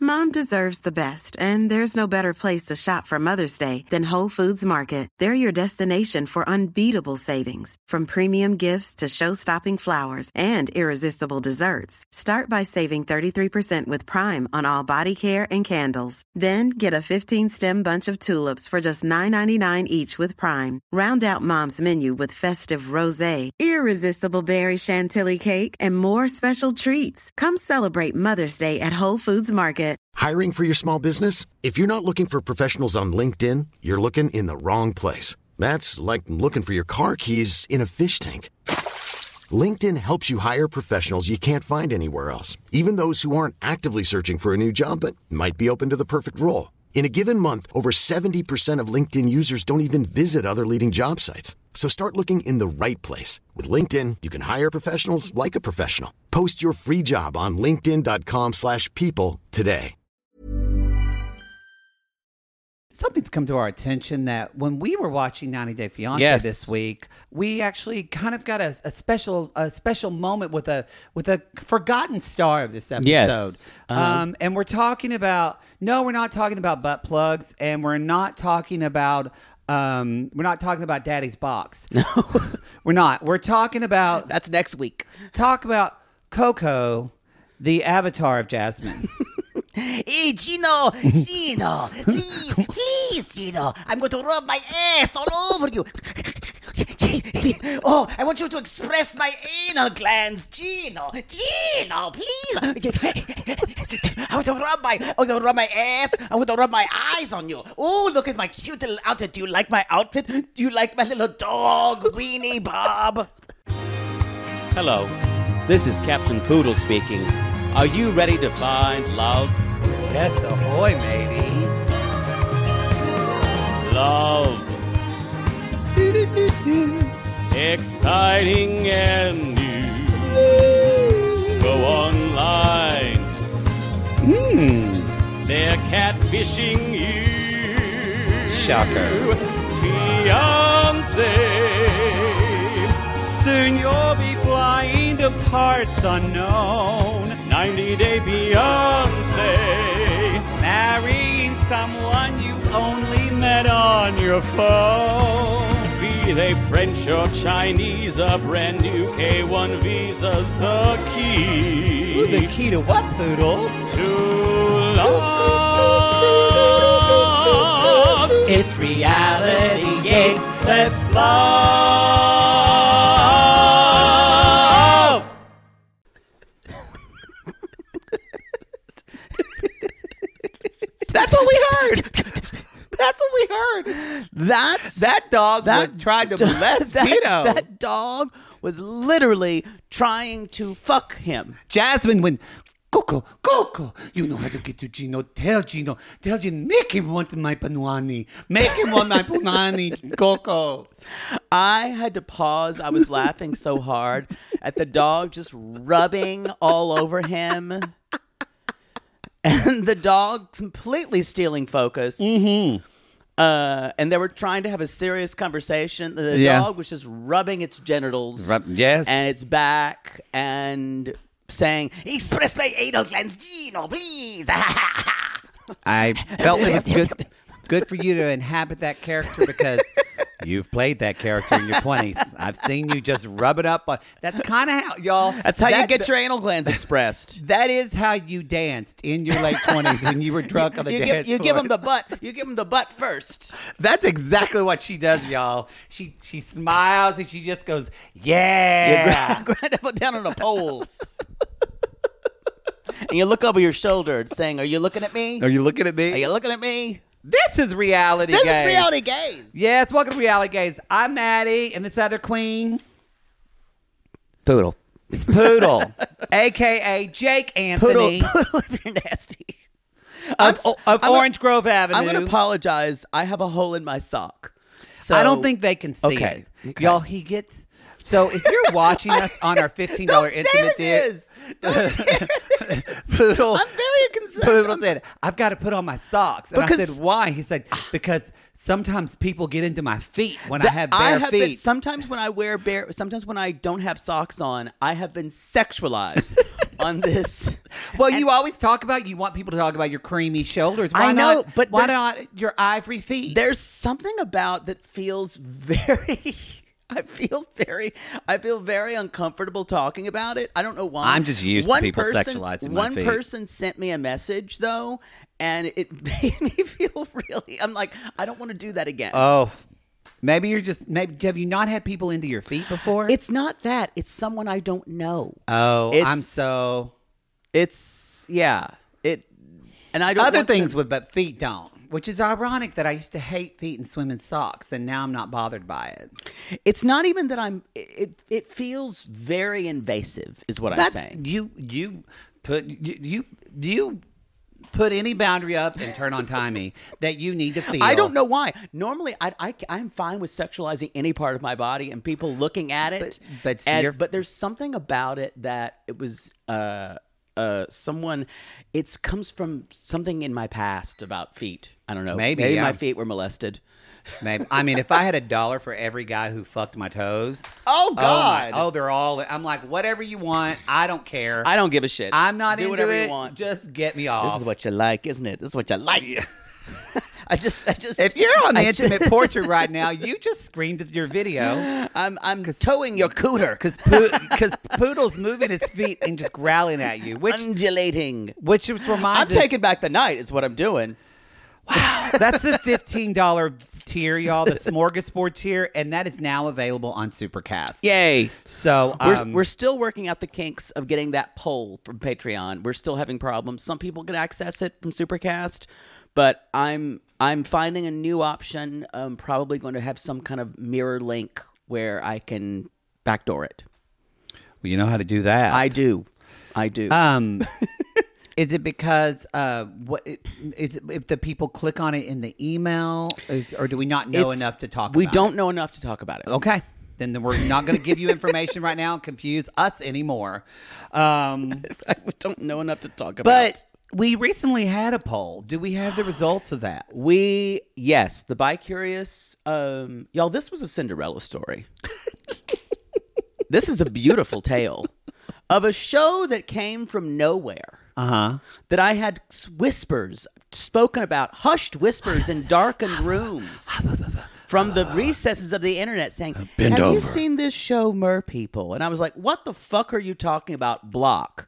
Mom deserves the best, and there's no better place to shop for Mother's Day than Whole Foods Market. They're your destination for unbeatable savings, from premium gifts to show-stopping flowers and irresistible desserts. Start by saving 33% with Prime on all body care and candles. Then get a 15-stem bunch of tulips for just $9.99 each with Prime. Round out Mom's menu with festive rosé, irresistible berry chantilly cake, and more special treats. Come celebrate Mother's Day at Whole Foods Market. Hiring for your small business? If you're not looking for professionals on LinkedIn, you're looking in the wrong place. That's like looking for your car keys in a fish tank. LinkedIn helps you hire professionals you can't find anywhere else, even those who aren't actively searching for a new job but might be open to the perfect role. In a given month, over 70% of LinkedIn users don't even visit other leading job sites. So start looking in the right place. With LinkedIn, you can hire professionals like a professional. Post your free job on linkedin.com/people today. Something's come to our attention that when we were watching 90 Day Fiancé this week, we actually kind of got a special moment with a forgotten star of this episode. Yes. And we're not talking about butt plugs, and we're not talking about Daddy's box. No, we're not. We're talking about that's next week. Talk about Coco, the avatar of Jasmine. Hey, Gino, please, Gino. I'm going to rub my ass all over you. Oh, I want you to express my anal glands, Gino, please. I want to rub my ass. I want to rub my eyes on you. Oh, look at my cute little outfit. Do you like my outfit? Do you like my little dog, Weenie Bob? Hello, this is Captain Poodle speaking. Are you ready to find love? Yes, ahoy, matey. Love. Exciting and new. Go online. They're catfishing you. Shocker. Fiancé. Soon you'll be flying to parts unknown. 90 Day Fiancé. Marrying someone you only met on your phone. Be they French or Chinese, a brand new K1 visa's the key. Ooh, the key to what, Poodle? To love. It's reality gaze. Let's love. That's what we heard. That's what we heard. That dog was trying to molest Gino. That dog was literally trying to fuck him. Jasmine went, Coco, you know how to get to Gino. Tell Gino, make him want my panuani. Make him want my punani, Coco. I had to pause. I was laughing so hard at the dog just rubbing all over him. And the dog completely stealing focus. Mm-hmm. And they were trying to have a serious conversation. The dog was just rubbing its genitals. Yes. And its back and saying, express my anal glands, Gino, please. I felt it was good for you to inhabit that character because you've played that character in your 20s. I've seen you just rub it up. That's kind of how, y'all. That's how you get your anal glands expressed. That is how you danced in your late 20s when you were drunk on the dance You floor. give them the butt. You give them the butt first. That's exactly what she does, y'all. She smiles and she just goes, yeah. You grind up and down on a pole. And you look over your shoulder saying, are you looking at me? Are you looking at me? Are you looking at me? This is Reality Gaze. This is Reality Gaze. Yes, welcome to Reality Gaze. I'm Maddie, and this other queen. Poodle. It's Poodle, a.k.a. Jake Anthony. Poodle if you're nasty. Of Orange Grove Avenue. I'm going to apologize. I have a hole in my sock. So I don't think they can see it. Okay. Y'all, he gets... So if you're watching us on our $15 intimate deal, Poodle, I'm very concerned. Poodle said, "I've got to put on my socks." And I said, "Why?" He said, "Because sometimes people get into my feet when I have bare feet." Sometimes when I don't have socks on, I have been sexualized on this. Well, you always talk about, you want people to talk about your creamy shoulders. Why I know, not, but why not your ivory feet? There's something about that feels very... I feel very uncomfortable talking about it. I don't know why. I'm just used to people sexualizing my feet. One person sent me a message, though, and it made me feel really... I'm like, I don't want to do that again. Oh, maybe have you not had people into your feet before? It's not that. It's someone I don't know. Oh, And I don't other want things but feet don't. Which is ironic that I used to hate feet and swim in socks, and now I'm not bothered by it. It's not even that it feels very invasive, is what I'm saying. You put any boundary up and turn on timey that you need to feel. I don't know why. Normally, I'm fine with sexualizing any part of my body and people looking at it. But there's something about it that it was... it comes from something in my past about feet. I don't know. Maybe my feet were molested. Maybe. I mean, if I had $1 for every guy who fucked my toes. Oh, God. They're all... I'm like, whatever you want. I don't care. I don't give a shit. I'm not into whatever it. You want. Just get me off. This is what you like, isn't it? This is what you like. I just. If you're on the intimate portrait right now, you just screamed at your video. I'm towing your cooter because Poodle's moving its feet and just growling at you, undulating. Which reminds I'm taking back the night. Is what I'm doing. Wow, that's the $15 tier, y'all, the smorgasbord tier, and that is now available on Supercast. Yay! So we're still working out the kinks of getting that poll from Patreon. We're still having problems. Some people can access it from Supercast, but I'm finding a new option. I'm probably going to have some kind of mirror link where I can backdoor it. Well, you know how to do that. I do. Is it because if the people click on it in the email, or do we not know enough to talk about it? We don't know enough to talk about it. Okay. Then we're not going to give you information right now and confuse us anymore. I don't know enough to talk about. But we recently had a poll. Do we have the results of that? Yes. The Bi-Curious. Y'all, this was a Cinderella story. This is a beautiful tale of a show that came from nowhere. That I had whispers spoken about, hushed whispers in darkened rooms from the recesses of the internet saying, have you seen this show, Mer People? And I was like, what the fuck are you talking about, Block?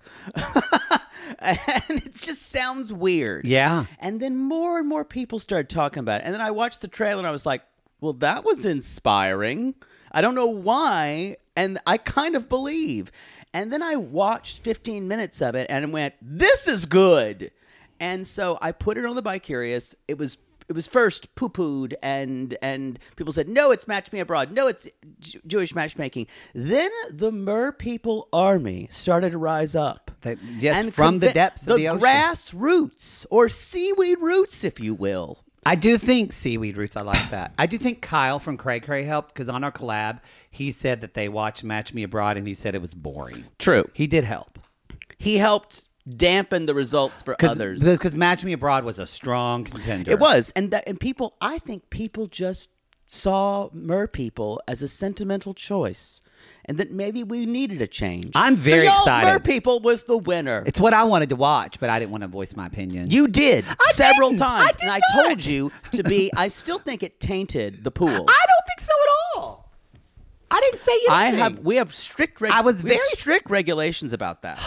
And it just sounds weird. Yeah. And then more and more people started talking about it. And then I watched the trailer and I was like, well, that was inspiring. I don't know why. And I kind of believe. And then I watched 15 minutes of it and went, this is good. And so I put it on the Bi-Curious. It was first poo-pooed and people said, no, it's Match Me Abroad. No, it's Jewish matchmaking. Then the Mer People army started to rise up. From the depths of the ocean. The grassroots, or seaweed roots, if you will. I do think seaweed roots. I like that. I do think Kyle from Cray Cray helped, because on our collab, he said that they watched Match Me Abroad and he said it was boring. True. He did help. He helped dampen the results for others. Because Match Me Abroad was a strong contender. It was. And people, I think people just saw Mer People as a sentimental choice. And that maybe we needed a change. I'm very excited. Mer People was the winner. It's what I wanted to watch, but I didn't want to voice my opinion. You did several times. I told you to be. I still think it tainted the pool. I don't think so at all. I didn't say anything. We have strict strict regulations about that.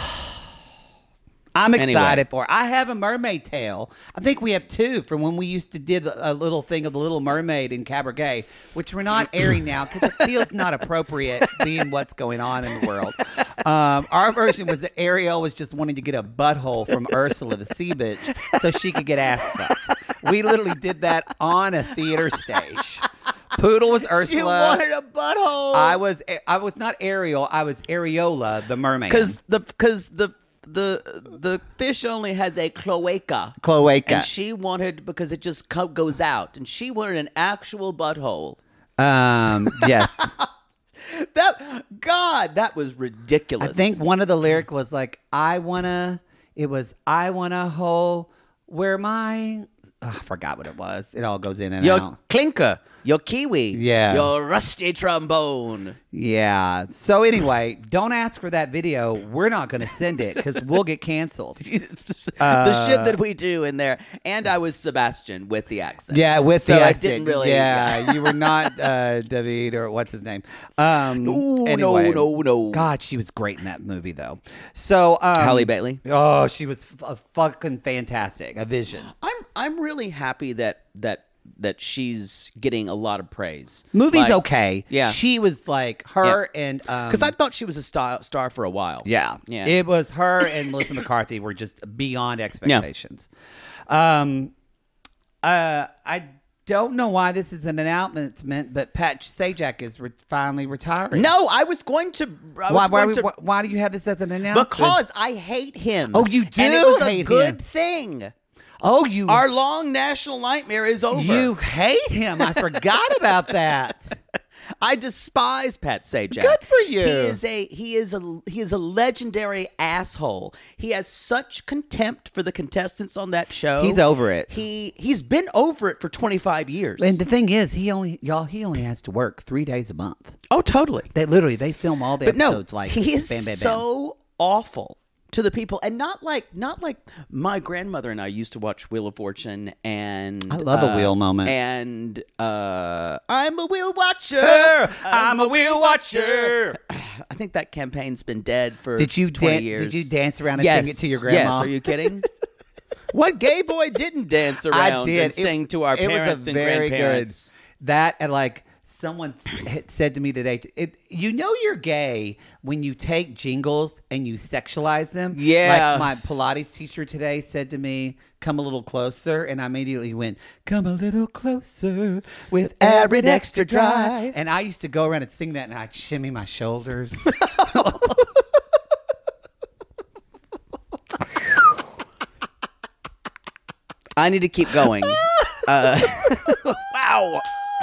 I'm excited for it. I have a mermaid tale. I think we have two from when we used to did a little thing of the Little Mermaid in Cabaret, which we're not airing now because it feels not appropriate being what's going on in the world. Our version was that Ariel was just wanting to get a butthole from Ursula, the sea bitch, so she could get ass fucked. We literally did that on a theater stage. Poodle was Ursula. You wanted a butthole. I was not Ariel. I was Areola, the mermaid. Because the fish only has a cloaca. And she wanted, because it just goes out, and she wanted an actual butthole. Yes. that was ridiculous. I think one of the lyric was like, I wanna hold where my... I forgot what it was. It all goes in and your out. clinker, your kiwi, Yeah. your rusty trombone. Yeah. So anyway, don't ask for that video. We're not going to send it because we'll get canceled. The shit that we do in there. And I was Sebastian with the accent. Yeah, with so the I accent. didn't really. Yeah, you were not David or what's his name. Ooh, Anyway, no. God, she was great in that movie though. So Halle Bailey. Oh, she was fucking fantastic. A vision. I'm really happy that she's getting a lot of praise. Movie's Like, okay. Yeah. She was like her and because I thought she was a star for a while. Yeah. Yeah. It was her and Melissa McCarthy were just beyond expectations. I don't know why this is an announcement, but Pat Sajak is finally retiring. No, I was going to. Why do you have this as an announcement? Because I hate him. Oh, you do and it was hate a good him. thing. Oh, you. Our long national nightmare is over. You hate him. I forgot about that. I despise Pat Sajak. Good for you. He is a legendary asshole. He has such contempt for the contestants on that show. He's over it. He's been over it for 25 years. And the thing is, he only has to work 3 days a month. Oh, totally. They film all the But episodes no, like he is bam, bam, bam. so awful to the people, and not like my grandmother and I used to watch Wheel of Fortune, and I love a wheel moment. And I'm a wheel watcher. I'm a wheel watcher. I think that campaign's been dead for 20 years. Did you dance around and sing it to your grandma? Yes. Are you kidding? What gay boy didn't dance around and sing to our parents and grandparents? That and like. Someone said to me today, you know you're gay when you take jingles and you sexualize them. Yeah. Like my Pilates teacher today said to me, come a little closer. And I immediately went, come a little closer with Arid Extra Dry. And I used to go around and sing that and I'd shimmy my shoulders. I need to keep going. Wow.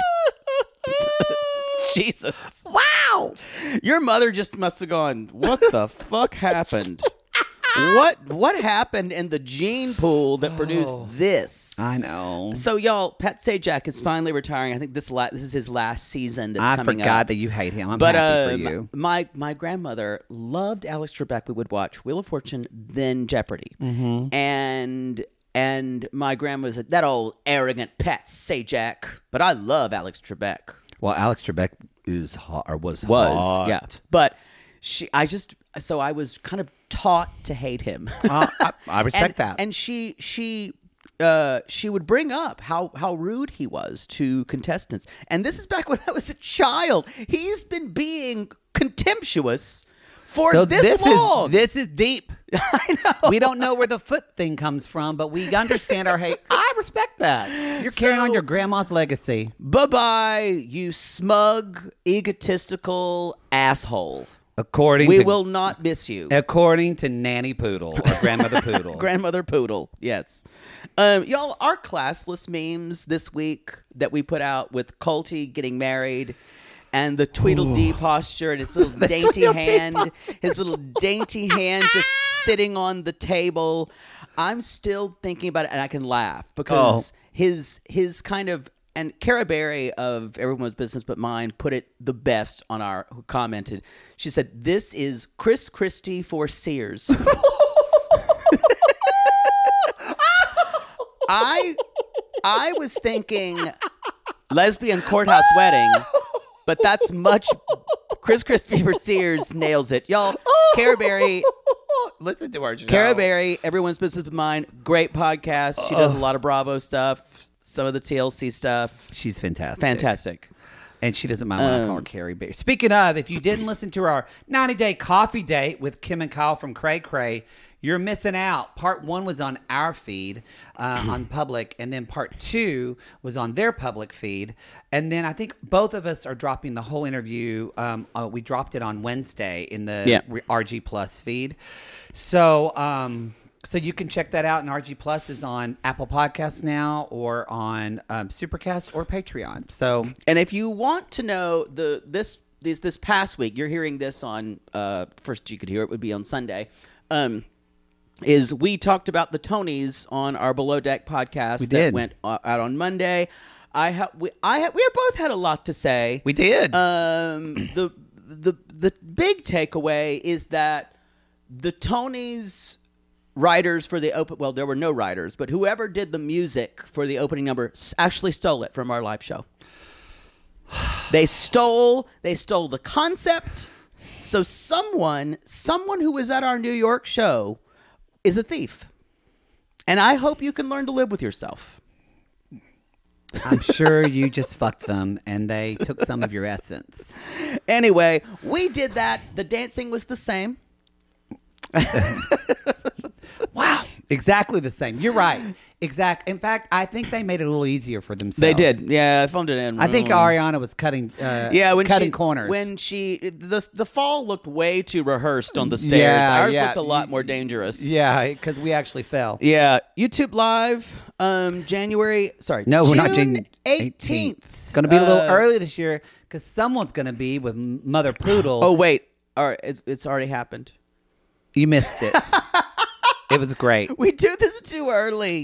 Jesus. Wow. Your mother just must have gone, what the fuck happened? What happened in the gene pool that produced this? I know. So, y'all, Pat Sajak is finally retiring. I think this is his last season that's coming up. I forgot that you hate him. I'm happy for you. My grandmother loved Alex Trebek. We would watch Wheel of Fortune, then Jeopardy. Mm-hmm. And my grandma was that old arrogant Pat Sajak. But I love Alex Trebek. Well, Alex Trebek was hot. Yeah. But I was kind of taught to hate him. I respect that. And she would bring up how rude he was to contestants. And this is back when I was a child. He's been being contemptuous for this long. This is deep. I know. We don't know where the foot thing comes from, but we understand our hate. I respect that. You're carrying on your grandma's legacy. Bye-bye, you smug, egotistical asshole. We will not miss you. According to Nanny Poodle, or Grandmother Poodle. Grandmother Poodle, yes. Y'all, our classless memes this week that we put out with Colty getting married and the Tweedledee posture and his little dainty hand, just sitting on the table. I'm still thinking about it, and I can laugh because his kind of, and Cara Berry of Everyone's Business But Mine put it the best on who commented. She said, "This is Chris Christie for Sears." I was thinking lesbian courthouse wedding, but that's much. Chris Christie for Sears nails it, y'all. Cara Berry. Listen to our show. Cara Berry, Everyone's Business But Mine. Great podcast. She does a lot of Bravo stuff, some of the TLC stuff. She's fantastic. Fantastic. And she doesn't mind when I call her Carrie Berry. Speaking of, if you didn't listen to our 90-day coffee date with Kim and Kyle from Cray Cray, you're missing out. Part 1 was on our feed on public, and then part 2 was on their public feed. And then I think both of us are dropping the whole interview. We dropped it on Wednesday in the RG Plus feed. So you can check that out. And RG Plus is on Apple Podcasts now, or on Supercast or Patreon. So, and if you want to know this this past week, you're hearing this on first you could hear it would be on Sunday. Is we talked about the Tonys on our Below Deck podcast that went out on Monday. We both had a lot to say. We did. The big takeaway is that the Tonys writers for the there were no writers, but whoever did the music for the opening number actually stole it from our live show. They stole the concept. So someone who was at our New York show is a thief. And I hope you can learn to live with yourself. I'm sure you just fucked them and they took some of your essence. Anyway, we did that. The dancing was the same. Wow. Exactly the same. You're right. In fact, I think they made it a little easier for themselves. They did. Yeah, I phoned it in. I think Ariana was cutting corners. When the fall looked way too rehearsed on the stairs. Ours looked a lot more dangerous. Yeah, because we actually fell. Yeah. YouTube Live, June 18th. Going to be a little early this year because someone's going to be with Mother Poodle. Oh, wait. All right, it's already happened. You missed it. It was great. We do this too early.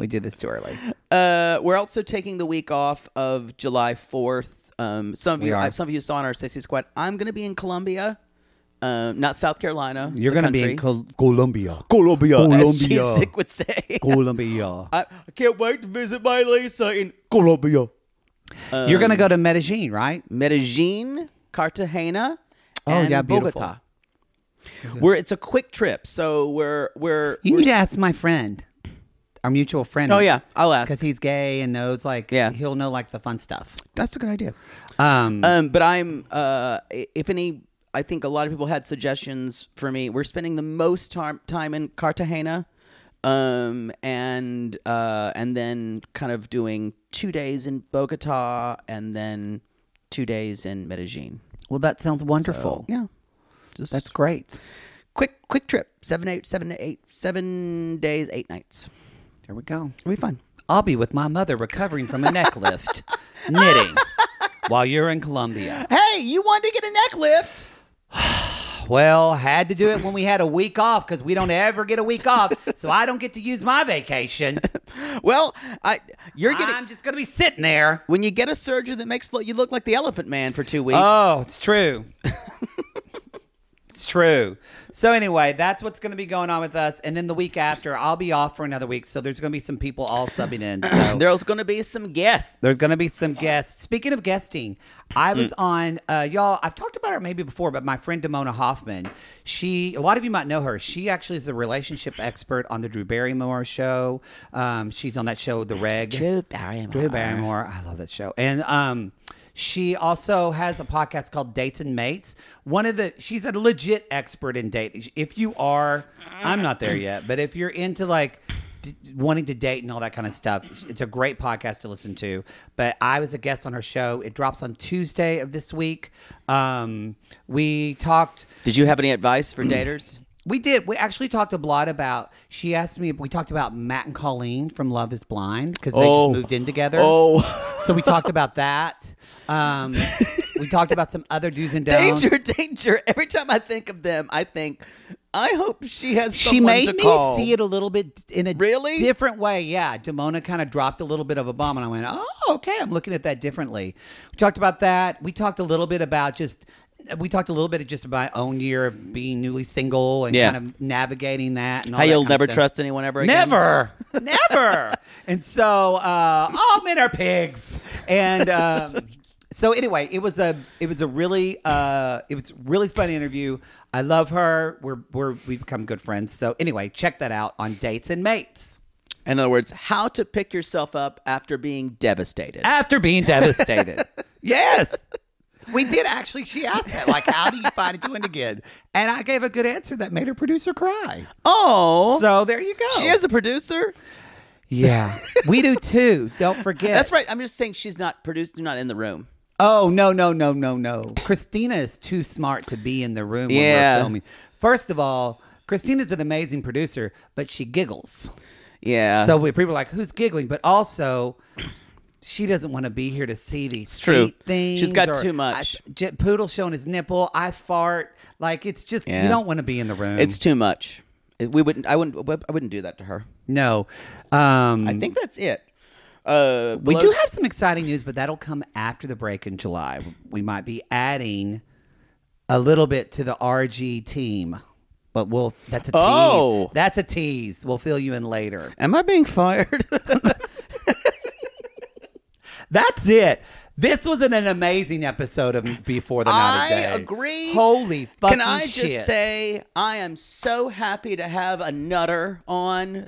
We're also taking the week off of July 4th. Some of you saw on our Sexy Squad. I'm going to be in Columbia, not South Carolina. You're going to be in Columbia. As G-Stick would say. Columbia. I can't wait to visit my Lisa in Columbia. You're going to go to Medellin, right? Medellin, Cartagena, and beautiful. Bogota. It's a quick trip, so we're need to ask my friend, our mutual friend. Oh yeah, I'll ask because he's gay and knows he'll know the fun stuff. That's a good idea. But I'm if any, I think a lot of people had suggestions for me. We're spending the most time in Cartagena, and then kind of doing 2 days in Bogota and then 2 days in Medellin. Well, that sounds wonderful. So, yeah. That's great. Quick trip. 7 days, 8 nights. There we go. It'll be fun. I'll be with my mother recovering from a neck lift, knitting, while you're in Colombia. Hey, you wanted to get a neck lift. Well, had to do it when we had a week off because we don't ever get a week off, so I don't get to use my vacation. Well, I'm just going to be sitting there. When you get a surgery that makes you look like the Elephant Man for 2 weeks. Oh, it's true. It's true. So anyway, that's what's going to be going on with us. And then the week after, I'll be off for another week. So there's going to be some people all subbing in. So. There's going to be some guests. Speaking of guesting, I was on, y'all, I've talked about her maybe before, but my friend Damona Hoffman, a lot of you might know her. She actually is a relationship expert on the Drew Barrymore show. She's on that show, The Reg. Drew Barrymore. I love that show. And, she also has a podcast called Dates and Mates. She's a legit expert in dating. If you are, I'm not there yet, but if you're into wanting to date and all that kind of stuff, it's a great podcast to listen to. But I was a guest on her show. It drops on Tuesday of this week. We talked. Did you have any advice for daters? We did. We actually talked a lot about. She asked me if we talked about Matt and Colleen from Love Is Blind because they just moved in together. Oh, so we talked about that. We talked about some other do's and don'ts. Danger. Every time I think of them, I think, I hope she has someone to call. She made me see it a little bit in a different way. Yeah, Damona kind of dropped a little bit of a bomb, and I went, oh, okay, I'm looking at that differently. We talked about that. We talked a little bit about just my own year of being newly single and kind of navigating that. And all how that you'll kind never of stuff. trust anyone ever again? Never. And so, all men are pigs. And so anyway, it was a really fun interview. I love her. We've become good friends. So anyway, check that out on Dates and Mates. In other words, how to pick yourself up after being devastated. Yes. We did actually. She asked that, how do you find it doing again? And I gave a good answer that made her producer cry. Oh. So there you go. She has a producer? Yeah. We do too. Don't forget. That's right. I'm just saying she's not produced, not in the room. Oh, no. Christina is too smart to be in the room when we're filming. First of all, Christina's an amazing producer, but she giggles. Yeah. So people are like, who's giggling? But also, she doesn't want to be here to see these true. things. She's got too much. Poodle showing his nipple. I fart. Like, it's just, you don't want to be in the room. It's too much. I wouldn't do that to her. No. I think that's it. We do have some exciting news, but that'll come after the break in July. We might be adding a little bit to the RG team. But that's a tease. Oh. That's a tease. We'll fill you in later. Am I being fired? That's it. This was an amazing episode of Before the Night of Day. I agree. Holy fucking shit. Can I just say, I am so happy to have a nutter on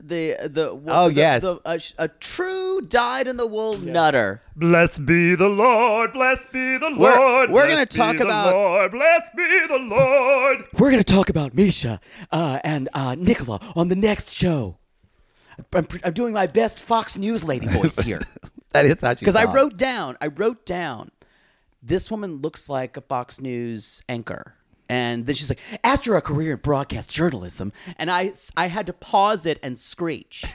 a true dyed-in-the-wool nutter. Blessed be the Lord, blessed be the Lord. We're going to talk about... Lord, blessed be the Lord. We're going to talk about Misha and Nicola on the next show. I'm doing my best Fox News lady voice here. That is how you because I wrote down, this woman looks like a Fox News anchor. And then she's like, after a career in broadcast journalism. And I had to pause it and screech.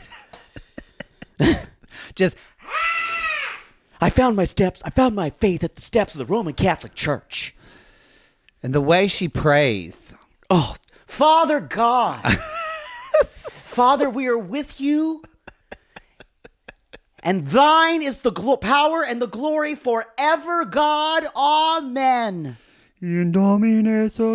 Just... I found my faith at the steps of the Roman Catholic Church. And the way she prays. Oh, Father God. Father, we are with you. And thine is the power and the glory forever, God. Amen. So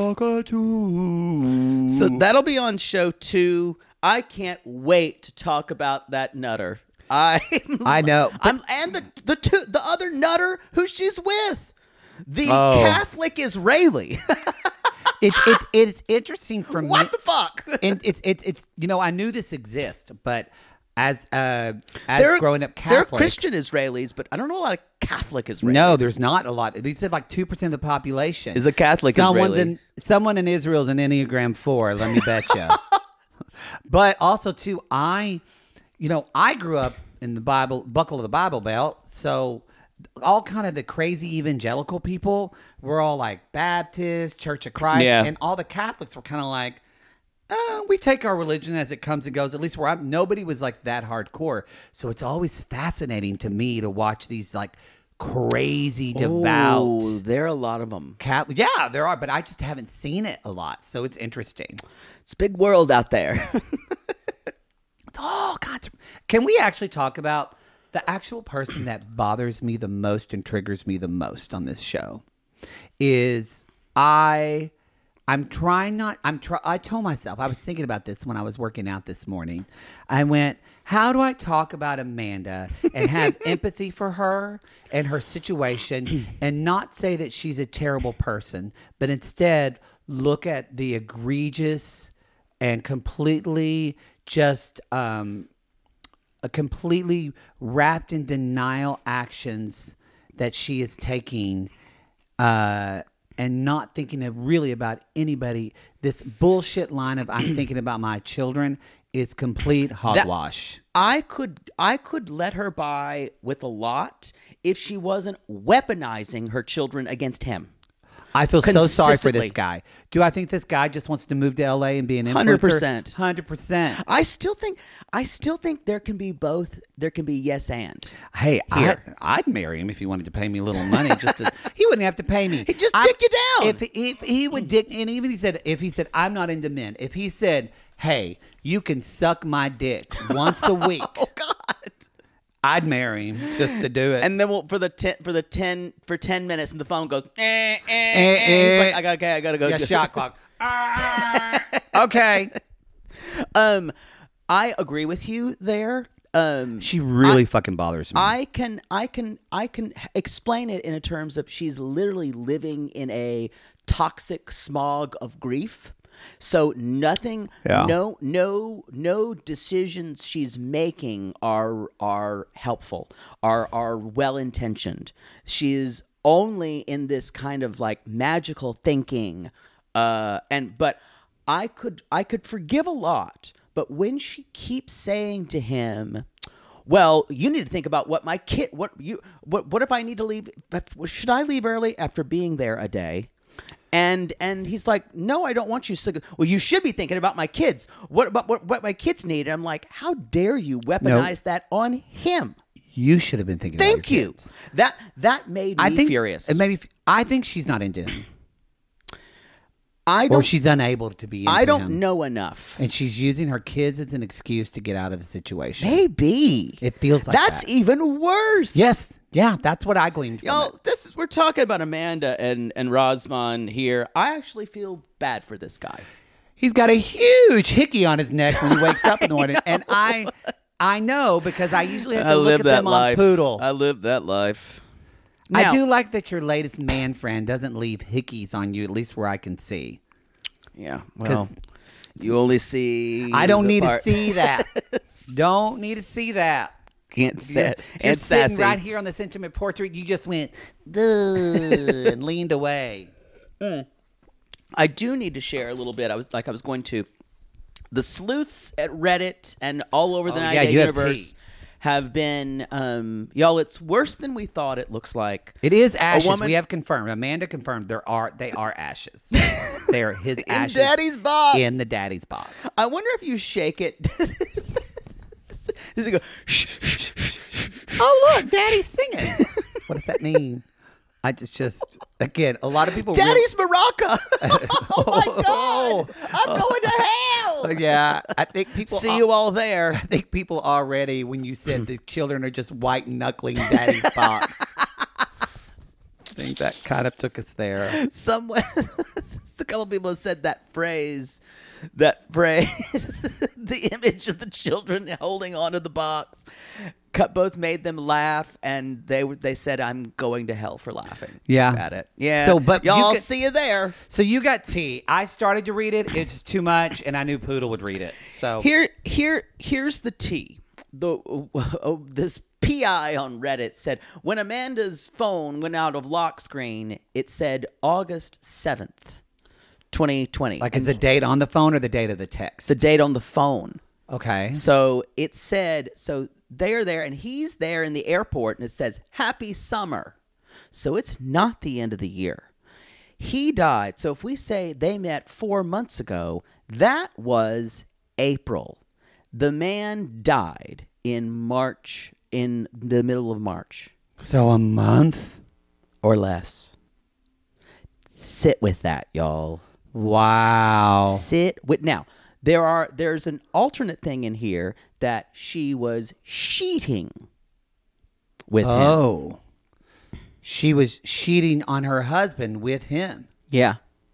that'll be on show 2. I can't wait to talk about that nutter. I know. And the other nutter who she's with. The Catholic Israeli. It's interesting for me. What the fuck? And it's I knew this exists, but as growing up Catholic, there are Christian Israelis, but I don't know a lot of Catholic Israelis. No, there's not a lot. They said like 2% of the population is a Catholic Israeli. Someone in Israel is an Enneagram 4. Let me bet you. But also too, I grew up in the buckle of the Bible Belt, so all kind of the crazy evangelical people were all like Baptist, Church of Christ, and all the Catholics were kind of like, we take our religion as it comes and goes. At least where nobody was like that hardcore. So it's always fascinating to me to watch these like crazy devout. Oh, there are a lot of them. Yeah, there are, but I just haven't seen it a lot. So it's interesting. It's a big world out there. It's all kinds of. Can we actually talk about the actual person that bothers me the most and triggers me the most on this show? I told myself, I was thinking about this when I was working out this morning. I went, how do I talk about Amanda and have empathy for her and her situation and not say that she's a terrible person, but instead look at the egregious and completely just completely wrapped in denial actions that she is taking and not thinking really about anybody. This bullshit line of I'm thinking about my children is complete hogwash. I could let her by with a lot if she wasn't weaponizing her children against him. I feel so sorry for this guy. Do I think this guy just wants to move to LA and be an influencer? 100%. I still think there can be both. There can be yes and. Hey, I'd marry him if he wanted to pay me a little money. He wouldn't have to pay me. He'd just dick you down. If he would dick, and even if he said I'm not into men. If he said, hey, you can suck my dick once a week. Oh God. I'd marry him just to do it. And then for 10 minutes, and the phone goes. He's like, I gotta go. Yeah, shot clock. Okay. I agree with you there. She really fucking bothers me. I can explain it in terms of she's literally living in a toxic smog of grief. So nothing, no decisions she's making are helpful, are well intentioned. She is only in this kind of like magical thinking, but I could forgive a lot. But when she keeps saying to him, well, you need to think about what my kid, what if I need to leave? Should I leave early after being there a day? And he's like, no, I don't want you to. Well, you should be thinking about my kids. What about what my kids need? And I'm like, how dare you weaponize that on him? You should have been thinking. Thank about your you. kids. That made me furious. I think she's not into him. Or she's unable to be into I don't him. know enough. And she's using her kids as an excuse to get out of the situation. Maybe. It feels like that's that. even worse. Yes. Yeah, that's what I gleaned from Y'all, it. we're talking about Amanda and Rosman here. I actually feel bad for this guy. He's got a huge hickey on his neck when he wakes up in the morning. And I know because I usually have to look at them on Poodle. I live that life. I do like that your latest man friend doesn't leave hickeys on you, at least where I can see. Yeah, well, you only see. I don't need to see that. Don't need to see that. Can't say it. You're And sitting sassy. right here on this intimate portrait. You just went, duh, and leaned away. I do need to share a little bit. I was going to. The sleuths at Reddit and all over the 90 Day Universe have been, y'all, it's worse than we thought it looks like. It is ashes. We have confirmed. Amanda confirmed they are ashes. They are his ashes. In Daddy's box. In the Daddy's box. I wonder if you shake it. Does it go, shh, shh, shh, shh. Oh, look, Daddy's singing. What does that mean? I just again, a lot of people. Daddy's maraca. Oh my God! I'm going to hell. Yeah, I think people see you all there. I think people already, when you said the children are just white knuckling Daddy's box, I think that kind of took us there. Someone, a couple people have said that phrase, the image of the children holding onto the box. Both made them laugh, and they said, "I'm going to hell for laughing." Yeah, at it. Yeah. So, but y'all see you there. So you got tea. I started to read it. It's too much, and I knew Poodle would read it. So here's the tea. This PI on Reddit said when Amanda's phone went out of lock screen, it said August 7th, 2020. Like, is the date on the phone or the date of the text? The date on the phone. Okay. So it said, so they're there and he's there in the airport and it says, Happy Summer. So it's not the end of the year. He died. So if we say they met 4 months ago, that was April. The man died in March, in the middle of March. So a month? Or less. Sit with that, y'all. Wow. Sit with, now, there's an alternate thing in here that she was cheating with him. Oh. She was cheating on her husband with him. Yeah.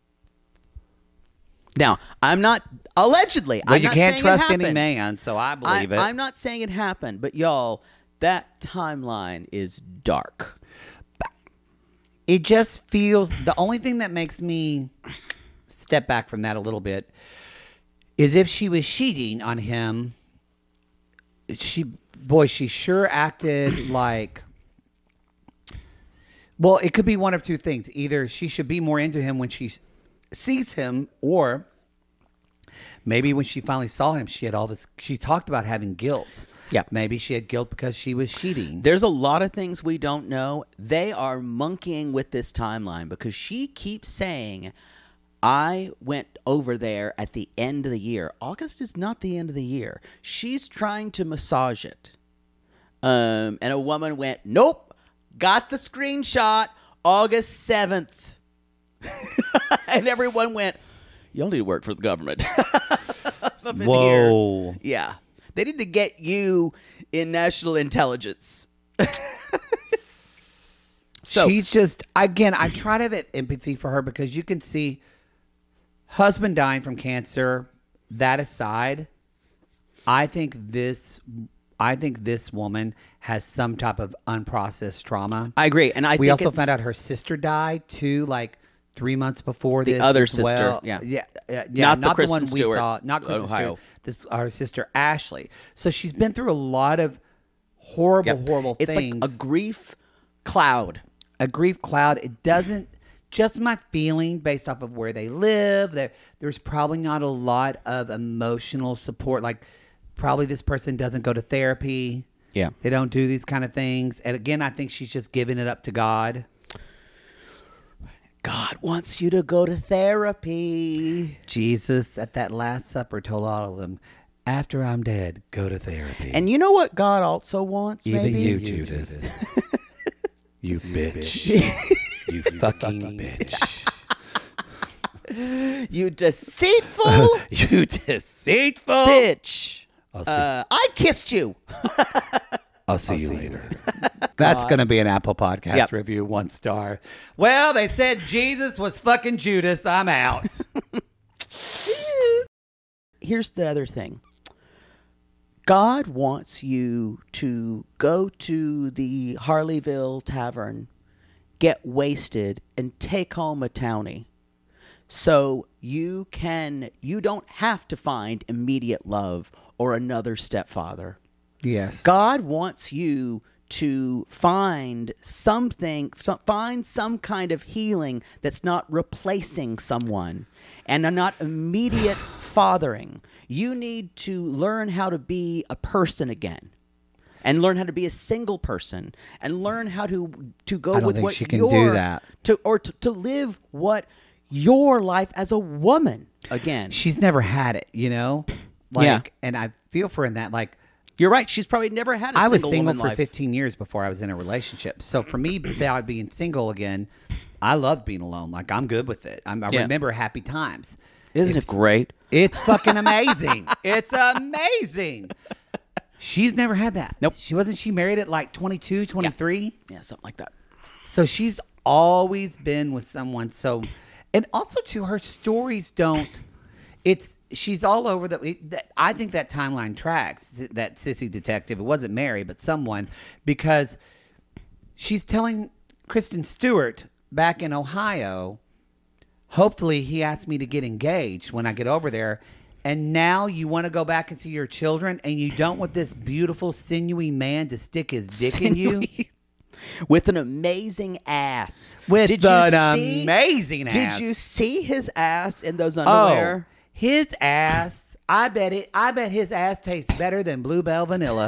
Now, I'm not, allegedly, Well, I'm you not can't saying trust it any happened. man, so I believe it. I'm not saying it happened, but y'all, that timeline is dark. It just feels, the only thing that makes me step back from that a little bit is if she was cheating on him, she sure acted like, well, it could be one of two things. Either she should be more into him when she sees him, or maybe when she finally saw him, she had all this, she talked about having guilt. Yeah. Maybe she had guilt because she was cheating. There's a lot of things we don't know. They are monkeying with this timeline because she keeps saying, I went over there at the end of the year. August is not the end of the year. She's trying to massage it. And a woman went, nope, got the screenshot, August 7th. And everyone went, y'all need to work for the government. Up in Whoa. here. Yeah. They need to get you in national intelligence. So she's just, again, I try to have empathy for her because you can see husband dying from cancer. That aside, I think this woman has some type of unprocessed trauma. I agree. And we also found out her sister died too, like 3 months before the this. other as sister. well. Yeah. Not the Kristen one we Stewart, saw. Not Kristen Ohio. Stewart. This our sister Ashley. So she's been through a lot of horrible it's things. It's like a grief cloud. A grief cloud. It doesn't. Just my feeling based off of where they live. There's probably not a lot of emotional support. Like probably this person doesn't go to therapy. Yeah. They don't do these kind of things. And again, I think she's just giving it up to God. God wants you to go to therapy. Jesus at that Last Supper told all of them, After I'm dead, go to therapy. And you know what God also wants, Even maybe? you, Judas. You bitch. You fucking bitch. You deceitful You deceitful bitch. I'll see, I kissed you. I'll see you later. That's going to be an Apple Podcast review, 1 star. Well, they said Jesus was fucking Judas. I'm out. Here's the other thing. God wants you to go to the Harleyville Tavern, get wasted, and take home a townie. So you don't have to find immediate love or another stepfather. Yes. God wants you to find something, find some kind of healing that's not replacing someone and not immediate fathering. You need to learn how to be a person again, and learn how to be a single person, and learn how to go with what she can do that. to live what your life as a woman again. She's never had it, you know? And I feel for her in that, like, you're right. She's probably never had a I single was single woman for life. 15 years before I was in a relationship. So for me, without being single again, I love being alone. Like, I'm good with it. I remember happy times. Isn't it great? It's fucking amazing. It's amazing. She's never had that. Nope. She married at like 22, 23? Yeah, something like that. So she's always been with someone. So, and also too, her stories don't, she's all over I think that timeline tracks, that sissy detective. It wasn't Mary, but someone, because she's telling Kristen Stewart back in Ohio, hopefully he asked me to get engaged when I get over there. And now you want to go back and see your children, and you don't want this beautiful, sinewy man to stick his dick in you? With an amazing ass. Amazing ass. Did you see his ass in those underwear? Oh, his ass. I bet his ass tastes better than Bluebell vanilla.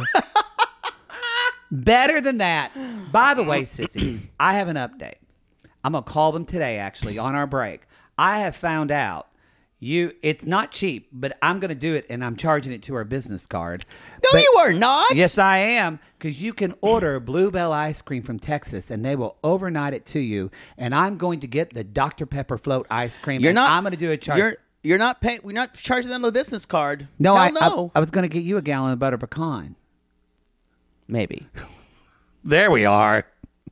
Better than that. By the way, sissies, I have an update. I'm going to call them today, actually, on our break. I have found out it's not cheap, but I'm going to do it, and I'm charging it to our business card. No, you are not. Yes, I am, because you can order Bluebell ice cream from Texas, and they will overnight it to you, and I'm going to get the Dr. Pepper float ice cream. I'm going to do a charge. You're not paying. We're not charging them a business card. No, no. I was going to get you a gallon of butter pecan. Maybe. There we are.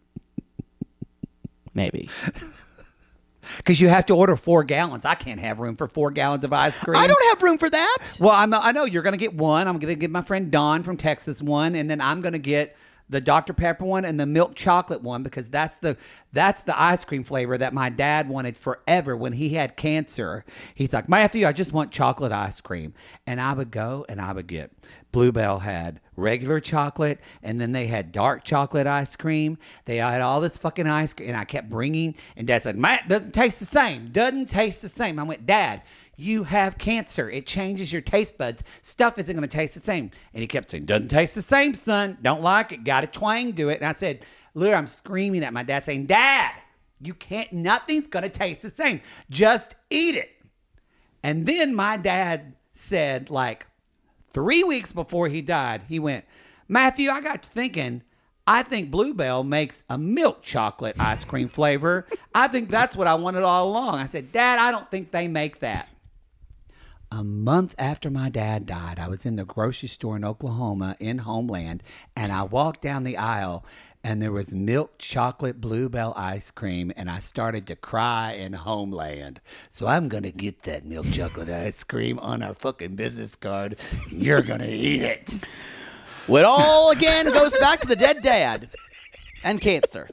Maybe. Because you have to order 4 gallons. I can't have room for 4 gallons of ice cream. I don't have room for that. Well, I know you're going to get one. I'm going to get my friend Don from Texas one, and then I'm going to get the Dr. Pepper one and the milk chocolate one, because that's the ice cream flavor that my dad wanted forever when he had cancer. He's like, Matthew, I just want chocolate ice cream. And I would go and I would get Bluebell had regular chocolate, and then they had dark chocolate ice cream. They had all this fucking ice cream, and I kept bringing, and Dad said, Matt, doesn't taste the same. Doesn't taste the same. I went, Dad, you have cancer. It changes your taste buds. Stuff isn't going to taste the same. And he kept saying, doesn't taste the same, son. Don't like it. Got a twang to it. And I said, literally, I'm screaming at my dad saying, Dad, you can't, nothing's going to taste the same. Just eat it. And then my dad said, like 3 weeks before he died, he went, Matthew, I got to thinking, I think Bluebell makes a milk chocolate ice cream flavor. I think that's what I wanted all along. I said, Dad, I don't think they make that. A month after my dad died, I was in the grocery store in Oklahoma in Homeland, and I walked down the aisle, and there was milk chocolate Bluebell ice cream, and I started to cry in Homeland. So I'm going to get that milk chocolate ice cream on our fucking business card, and you're going to eat it. Well, it all again goes back to the dead dad and cancer.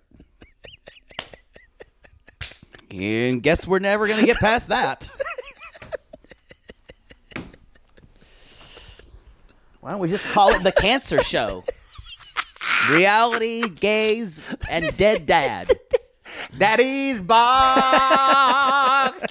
And guess we're never going to get past that. Why don't we just call it the Cancer Show? Reality, gays, and dead dad. Daddy's box.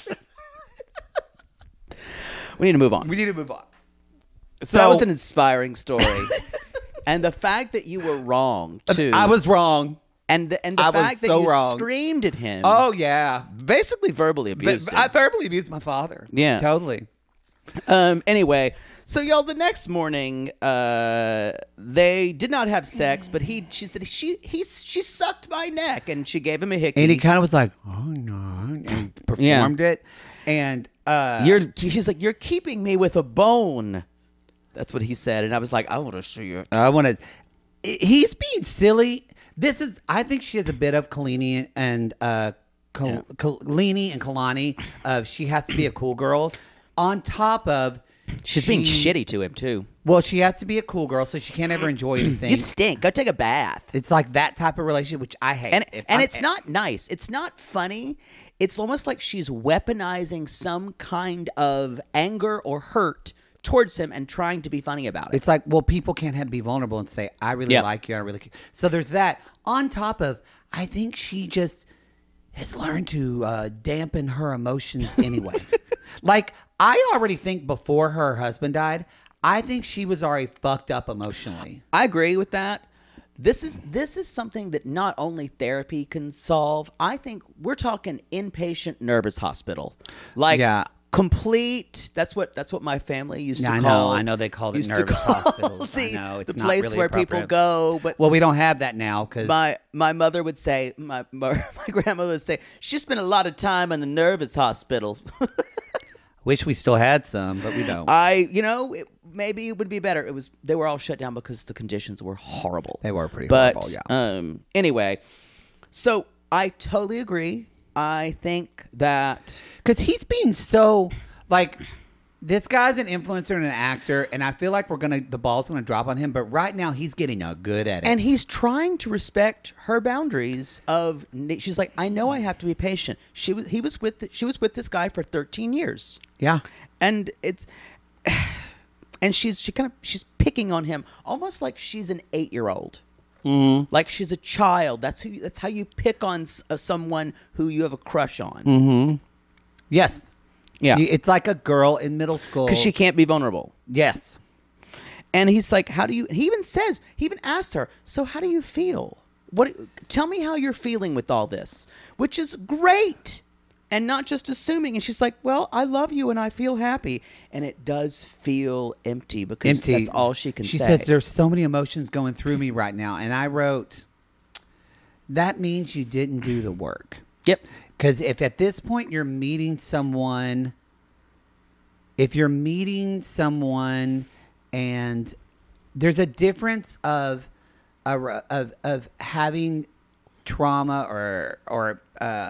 We need to move on. So that was an inspiring story. And the fact that you were wrong, too. I was wrong. And the fact that you screamed at him. Oh, yeah. Basically verbally abused him. I verbally abused my father. Yeah. Totally. Anyway, so y'all, the next morning, they did not have sex, but she said she sucked my neck, and she gave him a hickey. And he kind of was like, oh no, and performed it. And she's like, you're keeping me with a bone. That's what he said, and I was like, I want to see you. I want to. He's being silly. I think she has a bit of Kalani and Kalani. She has to be a cool girl. On top of, she's being shitty to him too. Well, she has to be a cool girl, so she can't ever enjoy anything. You stink. Go take a bath. It's like that type of relationship, which I hate. And it's not nice. It's not funny. It's almost like she's weaponizing some kind of anger or hurt towards him and trying to be funny about it. It's like, well, people can't be vulnerable and say, I really like you. I really care. So there's that. On top of, I think she just has learned to dampen her emotions anyway. Like, I already think before her husband died, I think she was already fucked up emotionally. I agree with that. This is something that not only therapy can solve. I think we're talking inpatient nervous hospital. Like complete. That's what my family used to call. I know they called it nervous hospitals. I know it's the not place really where appropriate. people go. But well, we don't have that now because my mother would say, my grandmother would say, she spent a lot of time in the nervous hospital. Wish we still had some, but we don't. Maybe it would be better. They were all shut down because the conditions were horrible. They were pretty horrible, yeah. Anyway, so I totally agree. I think that because he's being so like this guy's an influencer and an actor, and I feel like the ball's gonna drop on him. But right now, he's getting good at it, and he's trying to respect her boundaries. She's like, I know I have to be patient. She was with this guy for 13 years. Yeah, and she's picking on him almost like she's an 8-year-old. Mm-hmm. Like she's a child. That's how you pick on someone who you have a crush on. Mm-hmm. Yes. Yeah. It's like a girl in middle school. Because she can't be vulnerable. Yes. And he's like, he even asked her, so how do you feel? Tell me how you're feeling with all this, which is great. And not just assuming. And she's like, well, I love you and I feel happy. And it does feel empty because that's all she can say. She says, there's so many emotions going through me right now. And I wrote, that means you didn't do the work. Yep. Because if at this point you're meeting someone, and there's a difference of having trauma or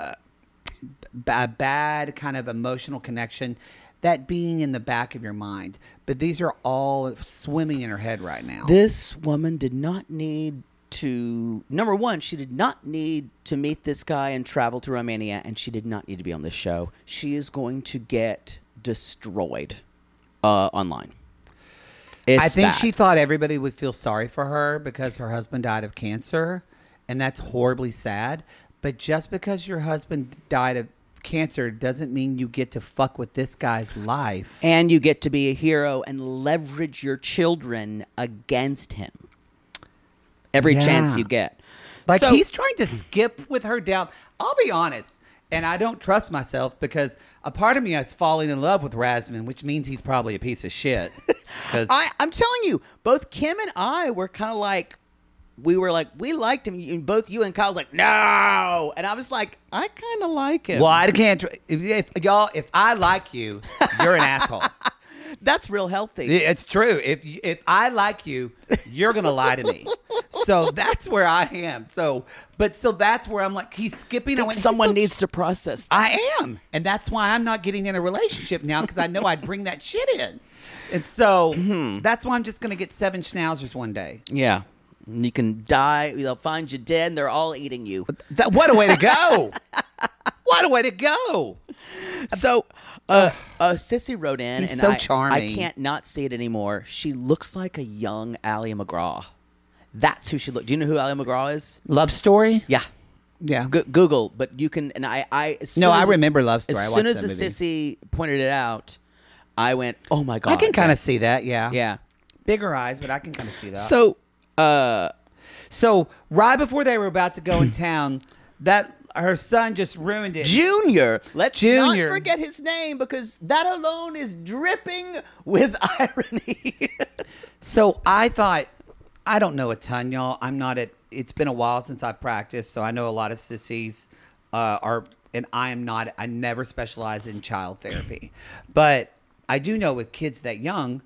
bad kind of emotional connection, that being in the back of your mind. But these are all swimming in her head right now. This woman did not need to, number one, she did not need to meet this guy and travel to Romania, and she did not need to be on this show. She is going to get destroyed online. I think she thought everybody would feel sorry for her because her husband died of cancer, and that's horribly sad. But just because your husband died of cancer doesn't mean you get to fuck with this guy's life. And you get to be a hero and leverage your children against him every chance you get. Like, he's trying to skip with her down. I'll be honest, and I don't trust myself because a part of me is falling in love with Razvan, which means he's probably a piece of shit. I'm telling you, both Kim and I were kind of like, we liked him. And both you and Kyle was like, no. And I was like, I kind of like him. Well, I can't. If I like you, you're an asshole. That's real healthy. It's true. If I like you, you're going to lie to me. So that's where I am. So that's where I'm like, he's skipping. Someone needs to process that. I am. And that's why I'm not getting in a relationship now, because I know I'd bring that shit in. And so that's why I'm just going to get 7 schnauzers one day. Yeah. You can die. They'll find you dead. And they're all eating you. What a way to go! What a way to go! So, Sissy wrote in, He's and so charming. I can't not see it anymore. She looks like a young Ally McGraw. That's who she looks. Do you know who Ally McGraw is? Love Story. Yeah. Google, but you can. And I remember Love Story. As soon as the Sissy pointed it out, I went, "Oh my god!" I can kind of see that. Yeah. Yeah. Bigger eyes, but I can kind of see that. So right before they were about to go in town, that Her son just ruined it. Junior. Let's not Junior. forget his name because that alone is dripping with irony. So I thought, I don't know a ton, y'all. It's been a while since I practiced, so I know a lot of sissies and I never specialize in child therapy. But I do know with kids that young,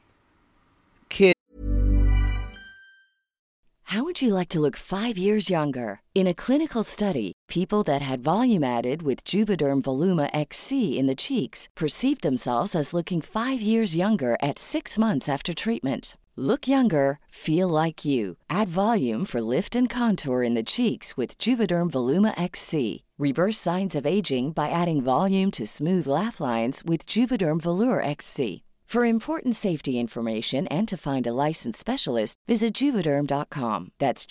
How would you like to look 5 years younger? In a clinical study, people that had volume added with Juvederm Voluma XC in the cheeks perceived themselves as looking 5 years younger at 6 months after treatment. Look younger, feel like you. Add volume for lift and contour in the cheeks with Juvederm Voluma XC. Reverse signs of aging by adding volume to smooth laugh lines with Juvederm Volure XC. For important safety information and to find a licensed specialist, visit Juvederm.com. That's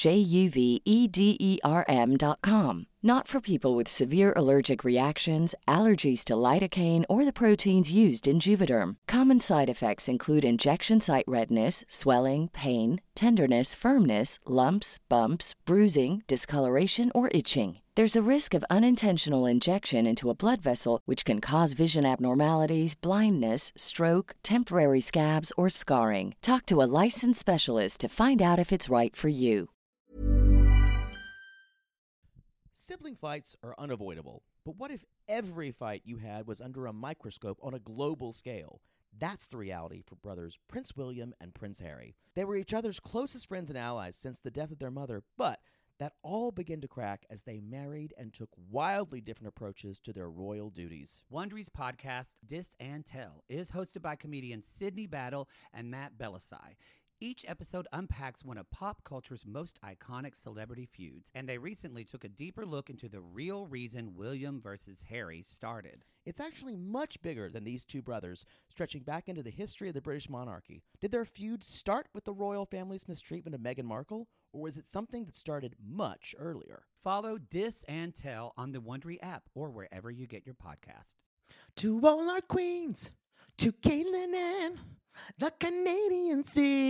JUVEDERM.com. Not for people with severe allergic reactions, allergies to lidocaine, or the proteins used in Juvederm. Common side effects include injection site redness, swelling, pain, tenderness, firmness, lumps, bumps, bruising, discoloration, or itching. There's a risk of unintentional injection into a blood vessel, which can cause vision abnormalities, blindness, stroke, temporary scabs, or scarring. Talk to a licensed specialist to find out if it's right for you. Sibling fights are unavoidable, but what if every fight you had was under a microscope on a global scale? That's the reality for brothers Prince William and Prince Harry. They were each other's closest friends and allies since the death of their mother, but that all began to crack as they married and took wildly different approaches to their royal duties. Wondery's podcast, Dis and Tell, is hosted by comedians Sydney Battle and Matt Bellassai. Each episode unpacks one of pop culture's most iconic celebrity feuds, and they recently took a deeper look into the real reason William versus Harry started. It's actually much bigger than these two brothers, stretching back into the history of the British monarchy. Did their feud start with the royal family's mistreatment of Meghan Markle, or was it something that started much earlier? Follow Dis and Tell on the Wondery app or wherever you get your podcasts. To all our queens, to Caitlin and the Canadian